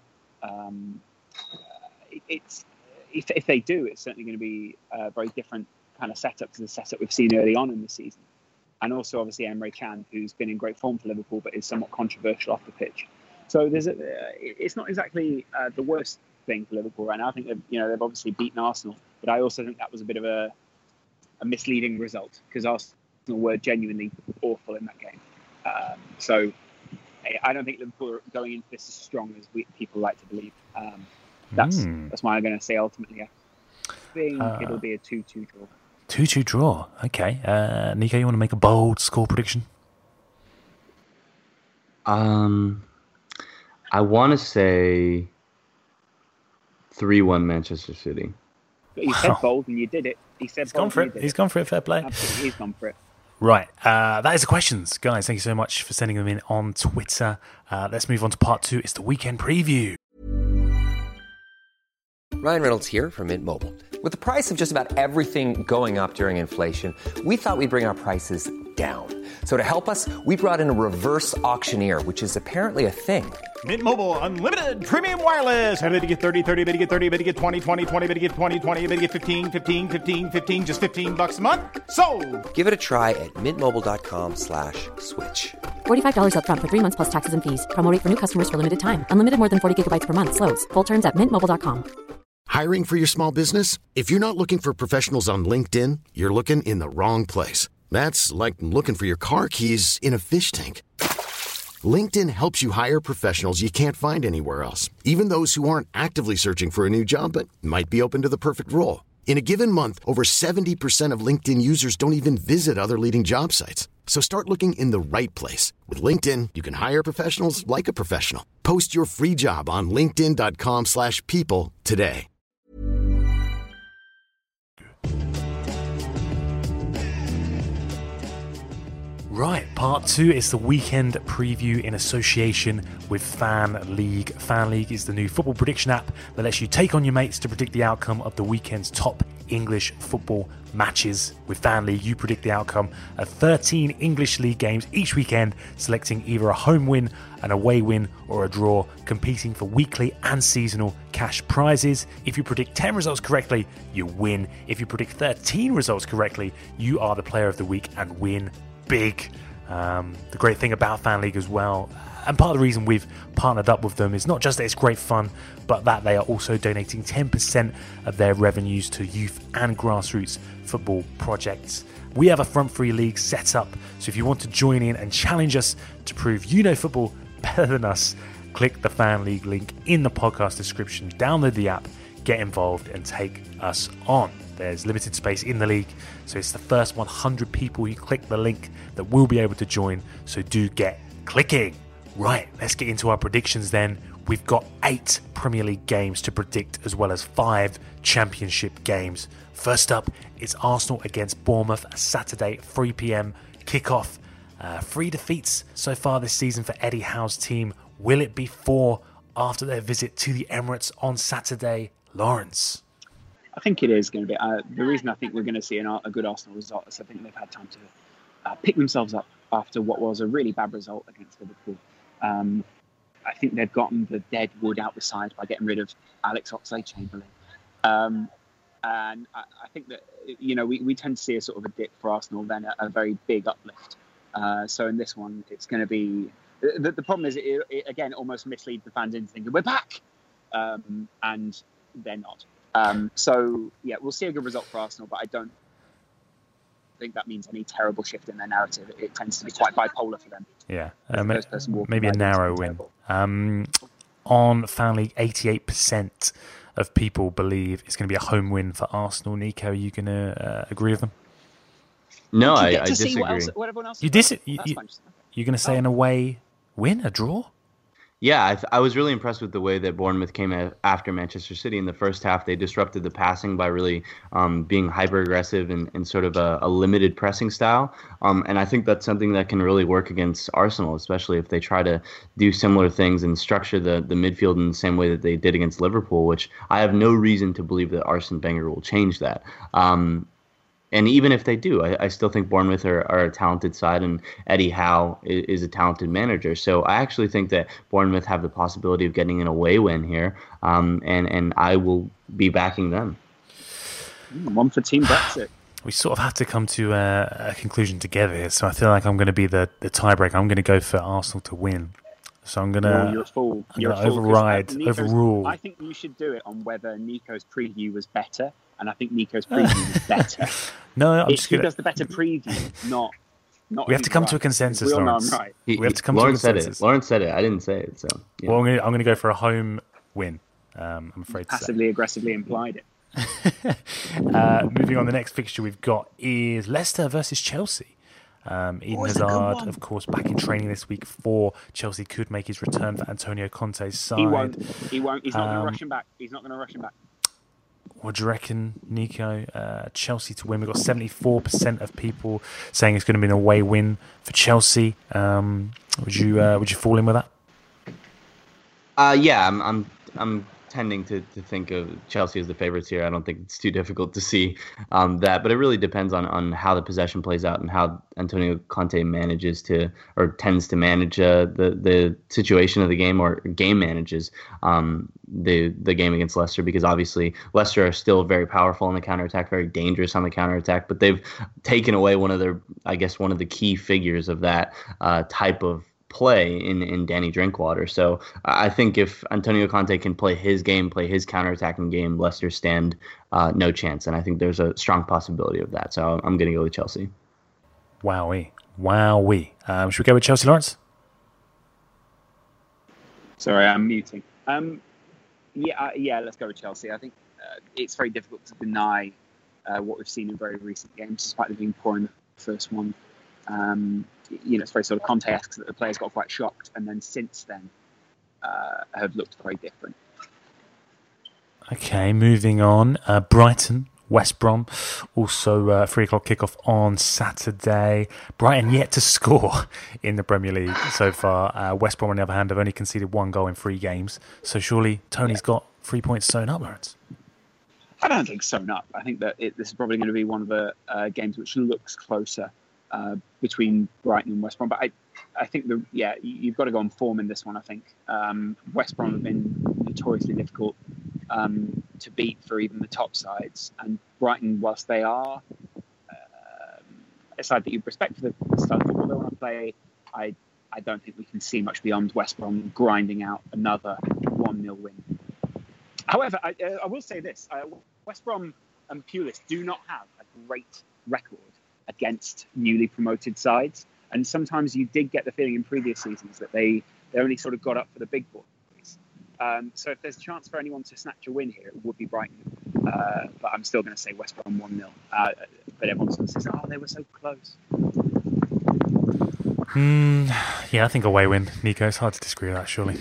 If they do, it's certainly going to be a very different kind of setup to the setup we've seen early on in the season. And also, obviously, Emre Can, who's been in great form for Liverpool, but is somewhat controversial off the pitch. So it's not exactly the worst thing for Liverpool right now. I think they've obviously beaten Arsenal, but I also think that was a bit of a misleading result because Arsenal were genuinely awful in that game. So I don't think Liverpool are going into this as strong as people like to believe. That's why I'm going to say ultimately I think it'll be a 2-2 draw. 2-2 draw. Okay. Nico, you want to make a bold score prediction? I want to say 3-1 Manchester City. But you said bold and you did it. He's gone for it. He's gone for it. Fair play. Absolutely, he's gone for it. Right. That is the questions. Guys, thank you so much for sending them in on Twitter. Let's move on to part 2. It's the weekend preview. Ryan Reynolds here from Mint Mobile. With the price of just about everything going up during inflation, we thought we'd bring our prices down. So to help us, we brought in a reverse auctioneer, which is apparently a thing. Mint Mobile Unlimited Premium Wireless. How to get 30, 30, bit to get 30, bit to get 20, 20, 20, bit to get 20, 20, bit to get 15, 15, 15, 15, just $15 a month? Sold! Give it a try at mintmobile.com/switch. $45 up front for 3 months plus taxes and fees. Promo rate for new customers for limited time. Unlimited more than 40 gigabytes per month. Slows full terms at mintmobile.com. Hiring for your small business? If you're not looking for professionals on LinkedIn, you're looking in the wrong place. That's like looking for your car keys in a fish tank. LinkedIn helps you hire professionals you can't find anywhere else, even those who aren't actively searching for a new job but might be open to the perfect role. In a given month, over 70% of LinkedIn users don't even visit other leading job sites. So start looking in the right place. With LinkedIn, you can hire professionals like a professional. Post your free job on linkedin.com/people today. Right, part 2 is the weekend preview in association with Fan League. Fan League is the new football prediction app that lets you take on your mates to predict the outcome of the weekend's top English football matches. With Fan League, you predict the outcome of 13 English League games each weekend, selecting either a home win, an away win, or a draw, competing for weekly and seasonal cash prizes. If you predict 10 results correctly, you win. If you predict 13 results correctly, you are the player of the week and win big. The great thing about Fan League as well, and part of the reason we've partnered up with them, is not just that it's great fun, but that they are also donating 10% of their revenues to youth and grassroots football projects. We have a front free league set up, so if you want to join in and challenge us to prove you know football better than us, click the Fan League link in the podcast description, download the app, get involved and take us on. There's limited space in the league, so it's the first 100 people who click the link that will be able to join, so do get clicking. Right, let's get into our predictions then. We've got 8 Premier League games to predict, as well as 5 Championship games. First up, it's Arsenal against Bournemouth, Saturday, 3 p.m. kickoff. 3 defeats so far this season for Eddie Howe's team. Will it be 4 after their visit to the Emirates on Saturday? Lawrence? I think it is going to be. The reason I think we're going to see a good Arsenal result is I think they've had time to pick themselves up after what was a really bad result against Liverpool. I think they've gotten the dead wood out the side by getting rid of Alex Oxlade-Chamberlain. And I think that, we tend to see a sort of a dip for Arsenal, then a very big uplift. So in this one, it's going to be... The problem is, it again, almost misleads the fans into thinking, we're back! And they're not. So, we'll see a good result for Arsenal, but I don't think that means any terrible shift in their narrative. It tends to be quite bipolar for them. Yeah, maybe a narrow win. On Fan League, 88% of people believe it's going to be a home win for Arsenal. Nico, are you going to agree with them? No, I disagree. What everyone else you're going to say an away win, a draw? Yeah, I was really impressed with the way that Bournemouth came after Manchester City in the first half. They disrupted the passing by really being hyper-aggressive and sort of a limited pressing style. And I think that's something that can really work against Arsenal, especially if they try to do similar things and structure the midfield in the same way that they did against Liverpool, which I have no reason to believe that Arsene Wenger will change that. And even if they do, I still think Bournemouth are a talented side, and Eddie Howe is a talented manager. So I actually think that Bournemouth have the possibility of getting an away win here, and I will be backing them. One for Team Brexit. We sort of have to come to a conclusion together here, so I feel like I'm going to be the tiebreaker. I'm going to go for Arsenal to win. So I'm going to you're a fool. overrule. I think you should do it on whether Nico's preview was better, and I think Nico's preview was better. No, I'm just going to... He does the better preview, not we have to come to a consensus, Lawrence. Right. We have to come to a consensus. Lawrence said it. I didn't say it. So yeah. Well, I'm going to go for a home win. I'm afraid passively aggressively implied it. Moving on, the next fixture we've got is Leicester versus Chelsea. Eden Hazard, of course, back in training this week for Chelsea, could make his return for Antonio Conte's side. He won't. He's not going to rush him back. What do you reckon, Nico? Chelsea to win. We've got 74% of people saying it's going to be an away win for Chelsea. Would you fall in with that? Yeah, I'm tending to think of Chelsea as the favorites here. I don't think it's too difficult to see that, but it really depends on how the possession plays out and how Antonio Conte manages to, or tends to manage the situation of the game, or game manages the game against Leicester, because obviously Leicester are still very powerful on the counterattack, very dangerous on the counterattack, but they've taken away one of the key figures of that type of play in Danny Drinkwater. So I think if Antonio Conte can play his game, play his counterattacking game, Leicester stand no chance. And I think there's a strong possibility of that. So I'm going to go with Chelsea. Wowee. Should we go with Chelsea, Lawrence? Sorry, I'm muting. Let's go with Chelsea. I think it's very difficult to deny what we've seen in very recent games, despite them being poor in the first one. It's very sort of Conte-esque that the players got quite shocked, and then since then have looked very different. Okay, moving on. Brighton, West Brom, also 3 o'clock kickoff on Saturday. Brighton yet to score in the Premier League so far. West Brom, on the other hand, have only conceded 1 goal in 3 games. So surely Tony's got 3 points sewn up, Lawrence. I don't think sewn up. I think that this is probably going to be one of the games which looks closer between Brighton and West Brom. But I think you've got to go on form in this one, I think. West Brom have been notoriously difficult to beat for even the top sides. And Brighton, whilst they are a side that you respect for the style of football they want to play, I don't think we can see much beyond West Brom grinding out another 1-0 win. However, I will say this. West Brom and Pulis do not have a great record against newly promoted sides. And sometimes you did get the feeling in previous seasons that they only sort of got up for the big boys. So if there's a chance for anyone to snatch a win here, it would be Brighton. But I'm still going to say West Brom 1-0. But everyone's going to say, they were so close. Yeah, I think away win, Nico. It's hard to disagree with that, surely.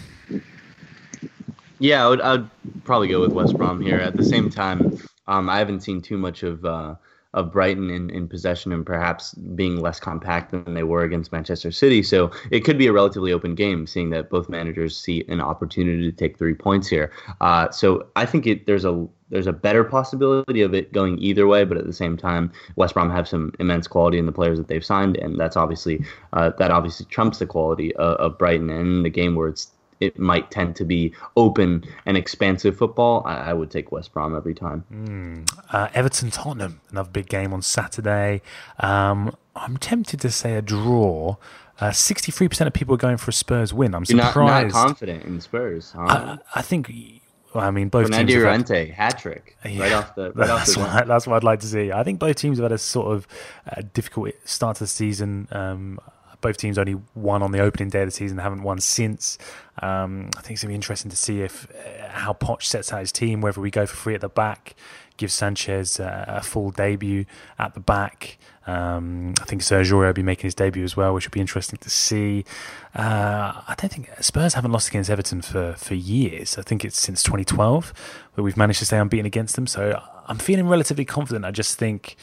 Yeah, I'd probably go with West Brom here. At the same time, I haven't seen too much of Brighton in possession, and perhaps being less compact than they were against Manchester City. So it could be a relatively open game, seeing that both managers see an opportunity to take 3 points here. So I think there's a better possibility of it going either way, but at the same time, West Brom have some immense quality in the players that they've signed, and that obviously trumps the quality of Brighton. And in the game where it might tend to be open and expansive football, I would take West Brom every time. Everton-Tottenham, another big game on Saturday. I'm tempted to say a draw. 63% of people are going for a Spurs win. I'm surprised. You're not confident in Spurs, huh? I think... Well, I mean, both Fernando teams Llorente, hat-trick, right off the that's what I'd like to see. I think both teams have had a sort of difficult start to the season. Both teams only won on the opening day of the season, haven't won since. I think it's going to be interesting to see how Poch sets out his team, whether we go for 3 at the back, give Sanchez a full debut at the back. I think Sergio will be making his debut as well, which will be interesting to see. I don't think Spurs haven't lost against Everton for years. I think it's since 2012 that we've managed to stay unbeaten against them. So I'm feeling relatively confident. I just think...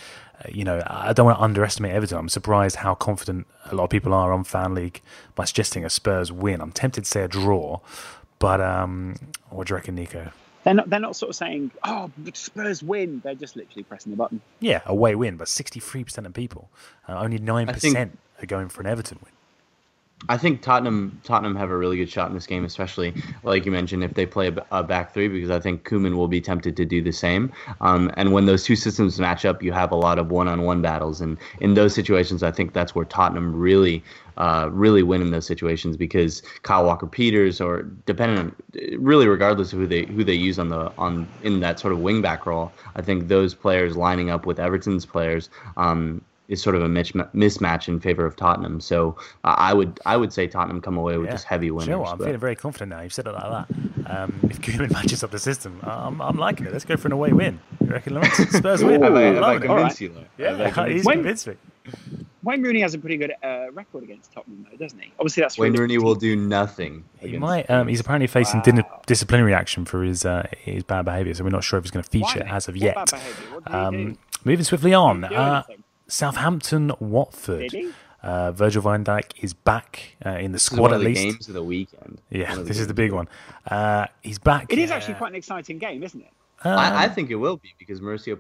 I don't want to underestimate Everton. I'm surprised how confident a lot of people are on Fan League by suggesting a Spurs win. I'm tempted to say a draw, but what do you reckon, Nico? They're not sort of saying, Spurs win. They're just literally pressing the button. Yeah, away win, but 63% of people, only 9% are going for an Everton win. I think Tottenham have a really good shot in this game, especially, like you mentioned, if they play a back 3, because I think Koeman will be tempted to do the same. And when those two systems match up, you have a lot of one-on-one battles. And in those situations, I think that's where Tottenham really win in those situations, because Kyle Walker-Peters, or really regardless of who they use in that sort of wing-back role, I think those players lining up with Everton's players is sort of a mismatch in favor of Tottenham. So I would say Tottenham come away with just heavy winners. You know what? I'm feeling very confident now. You've said it like that. If Koeman matches up the system, I'm liking it. Let's go for an away win. You reckon, Lawrence? Spurs win? Have I convinced you, though? Yeah, he's convinced me. Wayne Rooney has a pretty good record against Tottenham, though, doesn't he? Obviously, that's Wayne Rooney will do nothing. He might. He's apparently facing disciplinary action for his bad behaviour, so we're not sure if he's going to feature as of yet. What bad behaviour? What did he do? Moving swiftly on. Southampton, Watford. Virgil van Dijk is back in the squad at least. This is one of the games of the weekend. Yeah, this is the big one. He's back. It is actually quite an exciting game, isn't it? I think it will be because Mauricio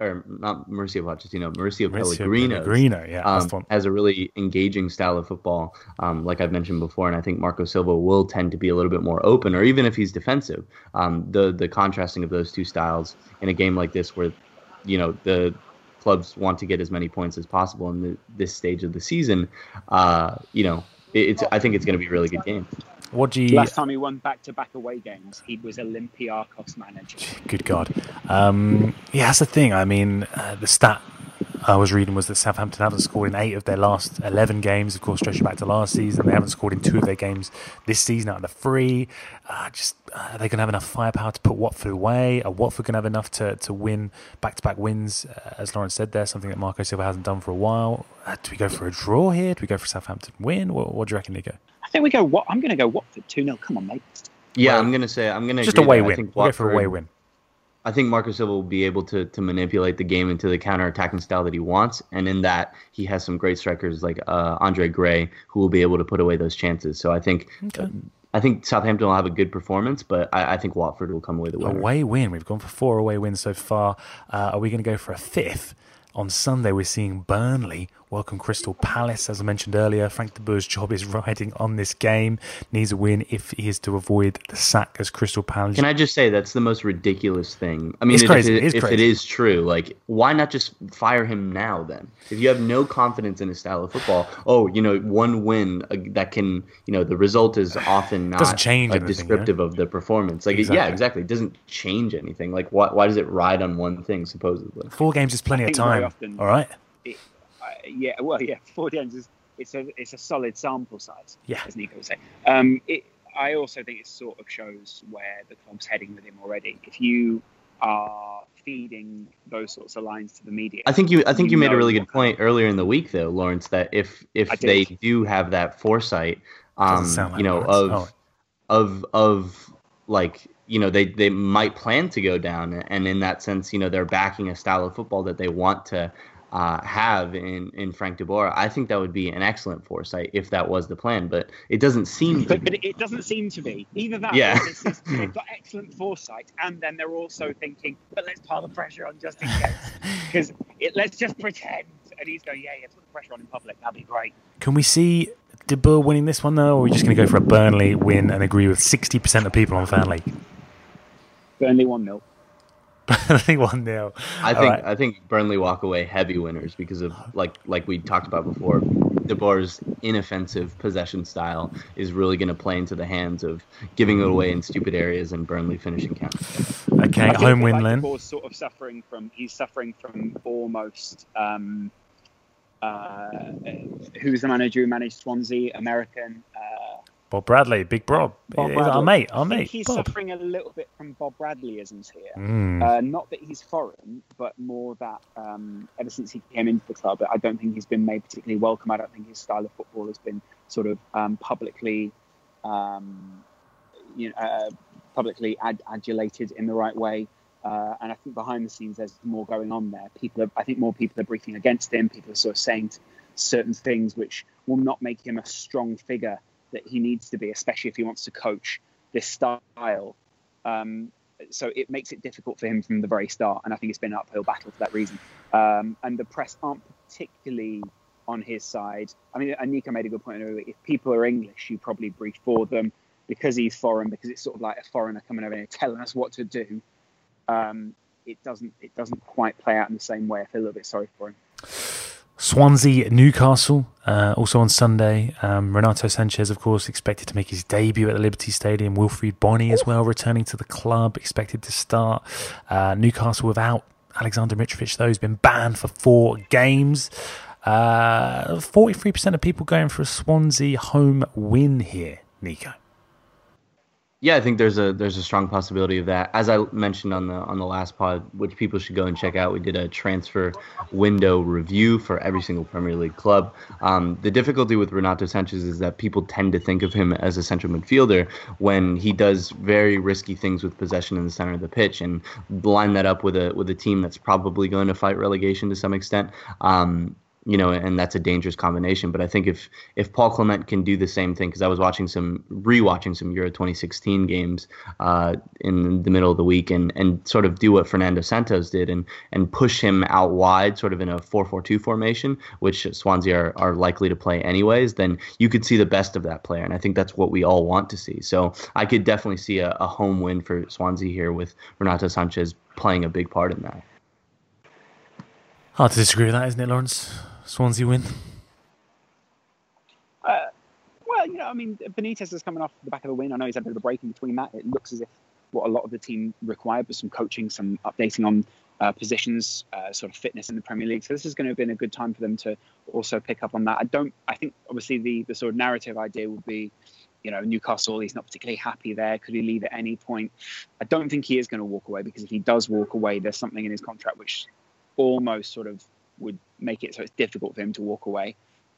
Pellegrino has a really engaging style of football, like I've mentioned before, and I think Marco Silva will tend to be a little bit more open, or even if he's defensive. The contrasting of those two styles in a game like this where, the clubs want to get as many points as possible in this stage of the season, I think it's going to be a really good game. Last time he won back-to-back away games, he was Olympiacos manager. Good God. That's the thing. I mean, the stat I was reading was that Southampton haven't scored in 8 of their last 11 games, of course, stretching back to last season. They haven't scored in 2 of their games this season out of the 3. Are they going to have enough firepower to put Watford away? Are Watford going to have enough to win back-to-back wins, as Lawrence said there, something that Marco Silva hasn't done for a while? Do we go for a draw here? Do we go for a Southampton win? What do you reckon, Nico? I think I'm going to go Watford 2-0. Come on, mate. Yeah, I'm going to just a away win. We'll go for a away win. I think Marco Silva will be able to manipulate the game into the counter-attacking style that he wants, and in that he has some great strikers like Andre Gray who will be able to put away those chances. So I think Southampton will have a good performance, but I think Watford will come away the winner. Away win. We've gone for 4 away wins so far. Are we going to go for a 5th? On Sunday, we're seeing Burnley welcome Crystal Palace. As I mentioned earlier, Frank de Boer's job is riding on this game. Needs a win if he is to avoid the sack as Crystal Palace. Can I just say that's the most ridiculous thing? I mean, it's crazy. If it is true, like, why not just fire him now then? If you have no confidence in his style of football, one win that can, the result is often not descriptive of the performance. Like, exactly. Yeah, exactly. It doesn't change anything. Like, why does it ride on one thing, supposedly? 4 games is plenty of time. All right. 4 games it's a solid sample size. Yeah, as Nico was saying. I also think it sort of shows where the club's heading with him already. If you are feeding those sorts of lines to the media, I think you made a really good point earlier in the week, though, Lawrence, that if they do have that foresight, they might plan to go down, and in that sense, they're backing a style of football that they want to have in Frank de Boer. I think that would be an excellent foresight if that was the plan, but it doesn't seem to be. But it doesn't seem to be. Either that or they've got excellent foresight, and then they're also thinking, but let's pile the pressure on just in case. Because let's just pretend. And he's going, put the pressure on in public. That'd be great. Can we see de Boer winning this one, though, or are we just going to go for a Burnley win and agree with 60% of people on Fan League? Burnley 1-0. Burnley 1-0. I think Burnley walk away heavy winners because of like we talked about before. De Boer's inoffensive possession style is really going to play into the hands of giving it away in stupid areas and Burnley finishing counters. Okay, home win, Len. De Boer's sort of suffering from almost who's the manager who managed Swansea? American. Bob Bradley, Big Bob. Our mate. I think he's Bob. suffering a little bit from Bob Bradleyisms here. Not that he's foreign, but more that ever since he came into the club, I don't think he's been made particularly welcome. I don't think his style of football has been sort of publicly adulated in the right way. And I think behind the scenes, there's more going on there. I think more people are briefing against him. People are sort of saying certain things which will not make him a strong figure that he needs to be, especially if he wants to coach this style. So it makes it difficult for him from the very start, and I think it's been an uphill battle for that reason. And the press aren't particularly on his side. I mean, Nico made a good point earlier. If people are English, you probably brief for them. Because he's foreign, because it's sort of like a foreigner coming over here telling us what to do. It doesn't quite play out in the same way. I feel a little bit sorry for him. Swansea, Newcastle, also on Sunday. Renato Sanchez, of course, expected to make his debut at the Liberty Stadium. Wilfried Bony as well, returning to the club, expected to start. Newcastle without Alexander Mitrovic, though, who's been banned for 4 games. 43% of people going for a Swansea home win here, Nico. Yeah, I think there's a strong possibility of that. As I mentioned on the last pod, which people should go and check out, we did a transfer window review for every single Premier League club. The difficulty with Renato Sanchez is that people tend to think of him as a central midfielder when he does very risky things with possession in the center of the pitch, and line that up with a team that's probably going to fight relegation to some extent. and that's a dangerous combination. But I think if Paul Clement can do the same thing, because I was rewatching some Euro 2016 games in the middle of the week, and sort of do what Fernando Santos did and push him out wide, sort of in a 4-4-2 formation, which Swansea are likely to play anyways, then you could see the best of that player. And I think that's what we all want to see. So I could definitely see a home win for Swansea here with Renato Sanchez playing a big part in that. Hard to disagree with that, isn't it, Lawrence? Swansea win. Well, Benitez is coming off the back of the win. I know he's had a bit of a break in between that. It looks as if what a lot of the team required was some coaching, some updating on positions, sort of fitness in the Premier League. So this is going to have been a good time for them to also pick up on that. I think obviously the sort of narrative idea would be, Newcastle, he's not particularly happy there. Could he leave at any point? I don't think he is going to walk away, because if he does walk away, there's something in his contract which almost sort of would make it so it's difficult for him to walk away.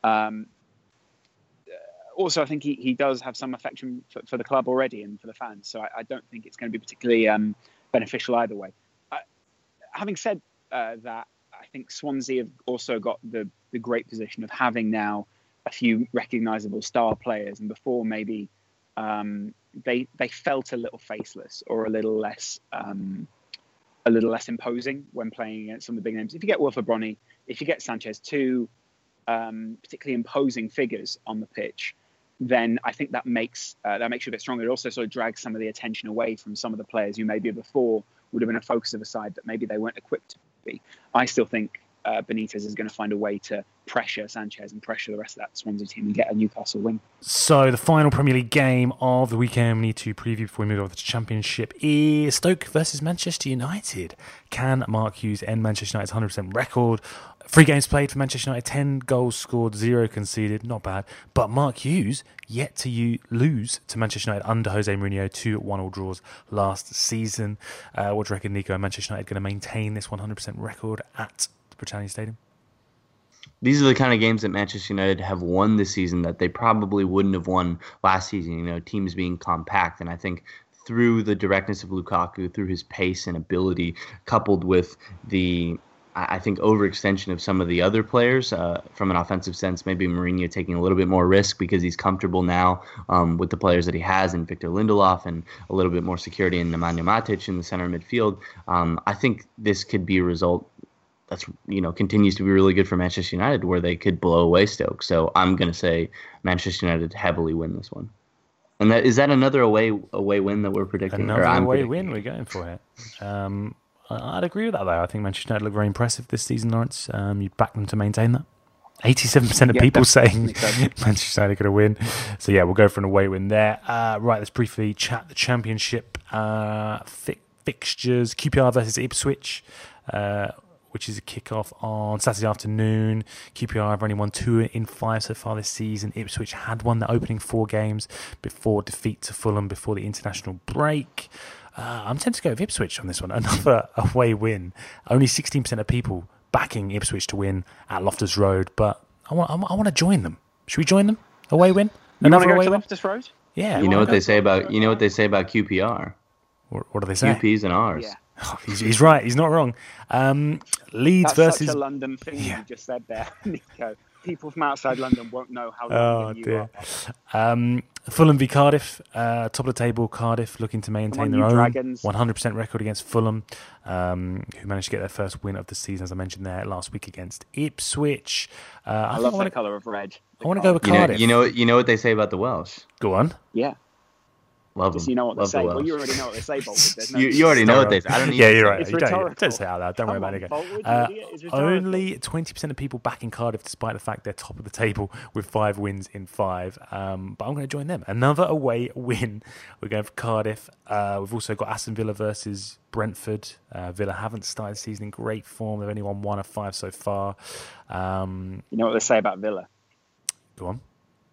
Also, I think he does have some affection for the club already and for the fans. So I don't think it's going to be particularly beneficial either way. Having said that, I think Swansea have also got the great position of having now a few recognisable star players. And before, maybe they felt a little faceless or a little less imposing when playing against some of the big names. If you get Wilfred Bronny, if you get Sanchez, two particularly imposing figures on the pitch, then I think that makes you a bit stronger. It also sort of drags some of the attention away from some of the players who maybe before would have been a focus of a side that maybe they weren't equipped to be. I still think Benitez is going to find a way to pressure Sanchez and pressure the rest of that Swansea team and get a Newcastle win. So the final Premier League game of the weekend we need to preview before we move over to the Championship is Stoke versus Manchester United. Can Mark Hughes end Manchester United's 100% record? 3 games played for Manchester United, 10 goals scored, 0 conceded, not bad. But Mark Hughes yet to lose to Manchester United under Jose Mourinho, 2-1 draws last season. What do you reckon, Nico? Manchester United going to maintain this 100% record at the Britannia Stadium? These are the kind of games that Manchester United have won this season that they probably wouldn't have won last season, teams being compact. And I think through the directness of Lukaku, through his pace and ability, coupled with the overextension of some of the other players from an offensive sense, maybe Mourinho taking a little bit more risk because he's comfortable now with the players that he has in Victor Lindelof, and a little bit more security in Nemanja Matic in the center midfield. I think this could be a result that's continues to be really good for Manchester United, where they could blow away Stoke. So I'm going to say Manchester United heavily win this one. And is that another away win that we're predicting? Another away win, we're going for it. I'd agree with that, though. I think Manchester United look very impressive this season, Lawrence. You'd back them to maintain that. 87% of people saying Manchester United are going to win. So, yeah, we'll go for an away win there. Right, let's briefly chat the Championship fixtures. QPR versus Ipswich, which is a kick-off on Saturday afternoon. QPR have only won 2 in 5 so far this season. Ipswich had won the opening 4 games before defeat to Fulham before the international break. I'm tempted to go with Ipswich on this one. Another away win. Only 16% of people backing Ipswich to win at Loftus Road, but I want to join them. Should we join them? Away win? Another away win? Loftus Road? Yeah. You know what they say about QPR? What do they say? QPs and Rs. Yeah. Oh, he's right. He's not wrong. Leeds That's versus such a London thing you just said there, Nico. People from outside London won't know how London you are. Fulham v Cardiff, top of the table. Cardiff looking to maintain their own Dragons. 100% record against Fulham, who managed to get their first win of the season, as I mentioned there last week against Ipswich. I love that colour of red. I want to go with Cardiff. You know what they say about the Welsh? Go on. Yeah. Love them. You know what they say. The well, you already know what they say, Bolton. You already know what they say. I don't need you're right. It's Don't say it out loud. Don't worry about it again. Only 20% of people backing Cardiff, despite the fact they're top of the table with 5 wins in 5. But I'm going to join them. Another away win. We're going for Cardiff. We've also got Aston Villa versus Brentford. Villa haven't started the season in great form. They've only won 1 of 5 so far. You know what they say about Villa? Go on.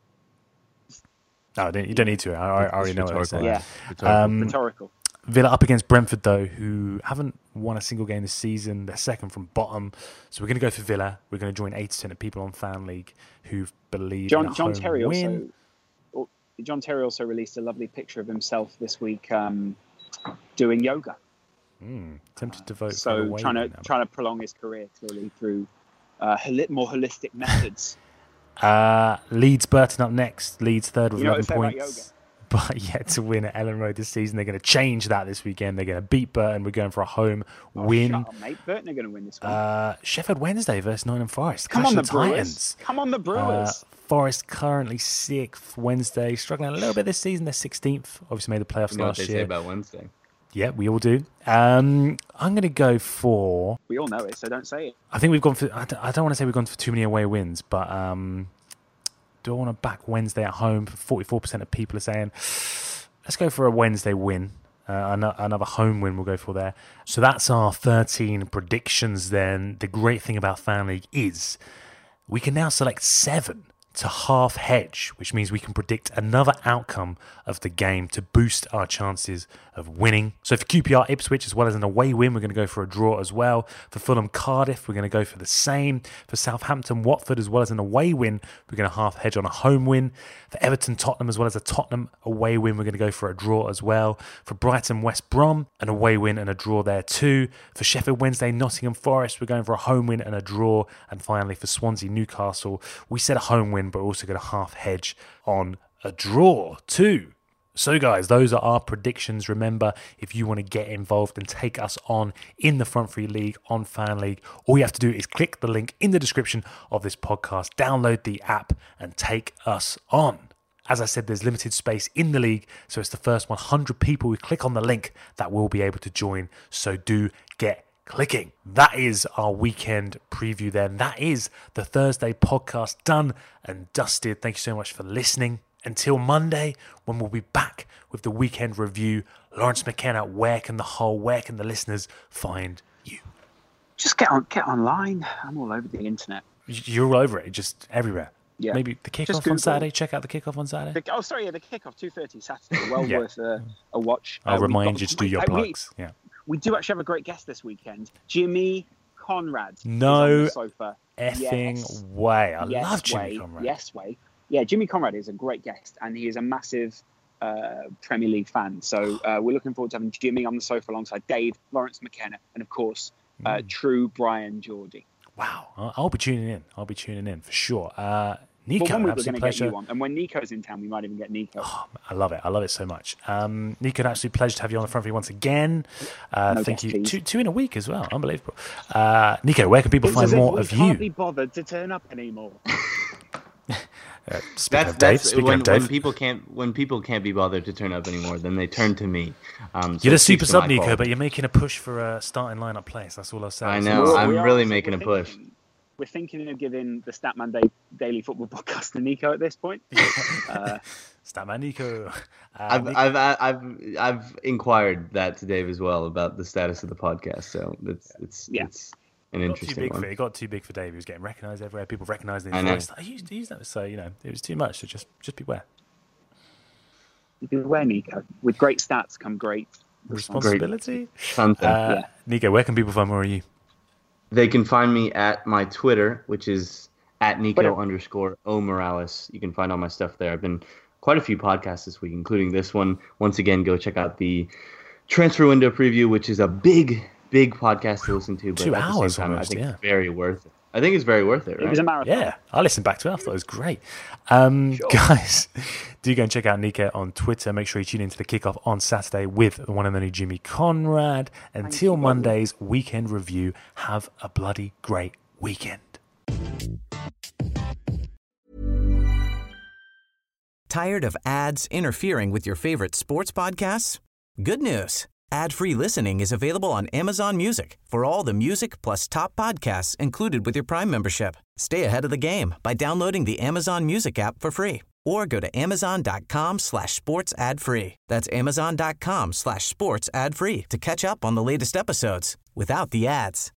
No, you don't need to. I already know what I said. Yeah, rhetorical. Villa up against Brentford, though, who haven't won a single game this season. They're second from bottom. So we're going to go for Villa. We're going to join 80% of people on Fan League who believe in a home win. John Terry also released a lovely picture of himself this week doing yoga. Tempted to vote for so away trying to prolong his career clearly through more holistic methods. Leeds Burton up next. Leeds third with 11 what they say about points. But yet to win at Ellen Road this season. They're going to change that this weekend. They're going to beat Burton. We're going for a home win. Shut up, mate. Burton are going to win this one. Sheffield Wednesday versus Nottingham Forest. Come on, the Titans. Brewers. Come on, the Brewers. Forest currently 6th. Wednesday struggling a little bit this season. They're 16th. Obviously made the playoffs You know last what they year. say about Wednesday? Yeah, we all do. I'm going to go for... We all know it, so don't say it. I think we've gone for... I don't want to say we've gone for too many away wins, but do I want to back Wednesday at home? 44% of people are saying, let's go for a Wednesday win. Another home win we'll go for there. So that's our 13 predictions then. The great thing about Fan League is we can now select 7 to half hedge, which means we can predict another outcome of the game to boost our chances of winning. So for QPR Ipswich, as well as an away win, we're going to go for a draw as well. For Fulham Cardiff, we're going to go for the same. For Southampton Watford, as well as an away win, we're going to half hedge on a home win. For Everton Tottenham, as well as a Tottenham away win, we're going to go for a draw as well. For Brighton West Brom, an away win and a draw there too. For Sheffield Wednesday Nottingham Forest, we're going for a home win and a draw. And finally for Swansea Newcastle, we said a home win, but we're also going to half hedge on a draw too. So guys, those are our predictions. Remember, if you want to get involved and take us on in the Front Three League on Fan League, all you have to do is click the link in the description of this podcast, download the app and take us on. As I said, there's limited space in the league, so it's the first 100 people who click on the link that will be able to join. So do get clicking. That is our weekend preview then. That is the Thursday podcast done and dusted. Thank you so much for listening. Until Monday, when we'll be back with the weekend review. Lawrence McKenna, where can the listeners find you? Just get online. I'm all over the internet. You're all over it, just everywhere. Yeah. Maybe the kickoff on Saturday. Check out the kickoff on Saturday. The kickoff 2:30 Saturday. Well worth a watch. I'll remind you to do your plugs. We do actually have a great guest this weekend. Jimmy Conrad. No is on the sofa. effing way. I love Jimmy Conrad. Yes way. Yeah, Jimmy Conrad is a great guest, and he is a massive Premier League fan. So we're looking forward to having Jimmy on the sofa alongside Dave, Lawrence McKenna, and of course, true Brian Geordie. Wow, I'll be tuning in for sure. Nico, we're absolute going to pleasure. get you on, and when Nico's in town, we might even get Nico. Oh, I love it so much. Nico, an absolute pleasure to have you on the Front Three once again. Thank you. Two in a week as well, unbelievable. Nico, where can people find more of you? Can't be bothered to turn up anymore. Speaking of Dave, when people can't be bothered to turn up anymore, then they turn to me. You're the super sub, Nico, but you're making a push for a starting lineup place. That's all I'll say. I know. I'm really making a push. We're thinking of giving the Statman Daily Football Podcast to Nico at this point. Statman Nico. I've inquired that to Dave as well about the status of the podcast. So it's an interesting one. It got too big for Dave. He was getting recognised everywhere. People recognised his voice. I used to use that, so it was too much. So just beware. Beware, Nico. With great stats come great responsibility. Nico, where can people find more of you? They can find me at my Twitter, which is at Nico_O_Morales. You can find all my stuff there. I've been quite a few podcasts this week, including this one. Once again, go check out the transfer window preview, which is a big podcast to listen to. But 2 hours time, almost, I think it's very worth it. I think it's very worth it, right? It was a marathon. Yeah, I listened back to it. I thought it was great. Guys, do go and check out Nico on Twitter. Make sure you tune into the kickoff on Saturday with the one and only Jimmy Conrad. Until Monday's weekend review, have a bloody great weekend. Tired of ads interfering with your favorite sports podcasts? Good news. Ad-free listening is available on Amazon Music for all the music plus top podcasts included with your Prime membership. Stay ahead of the game by downloading the Amazon Music app for free or go to amazon.com/sports ad free. That's amazon.com/sports ad free to catch up on the latest episodes without the ads.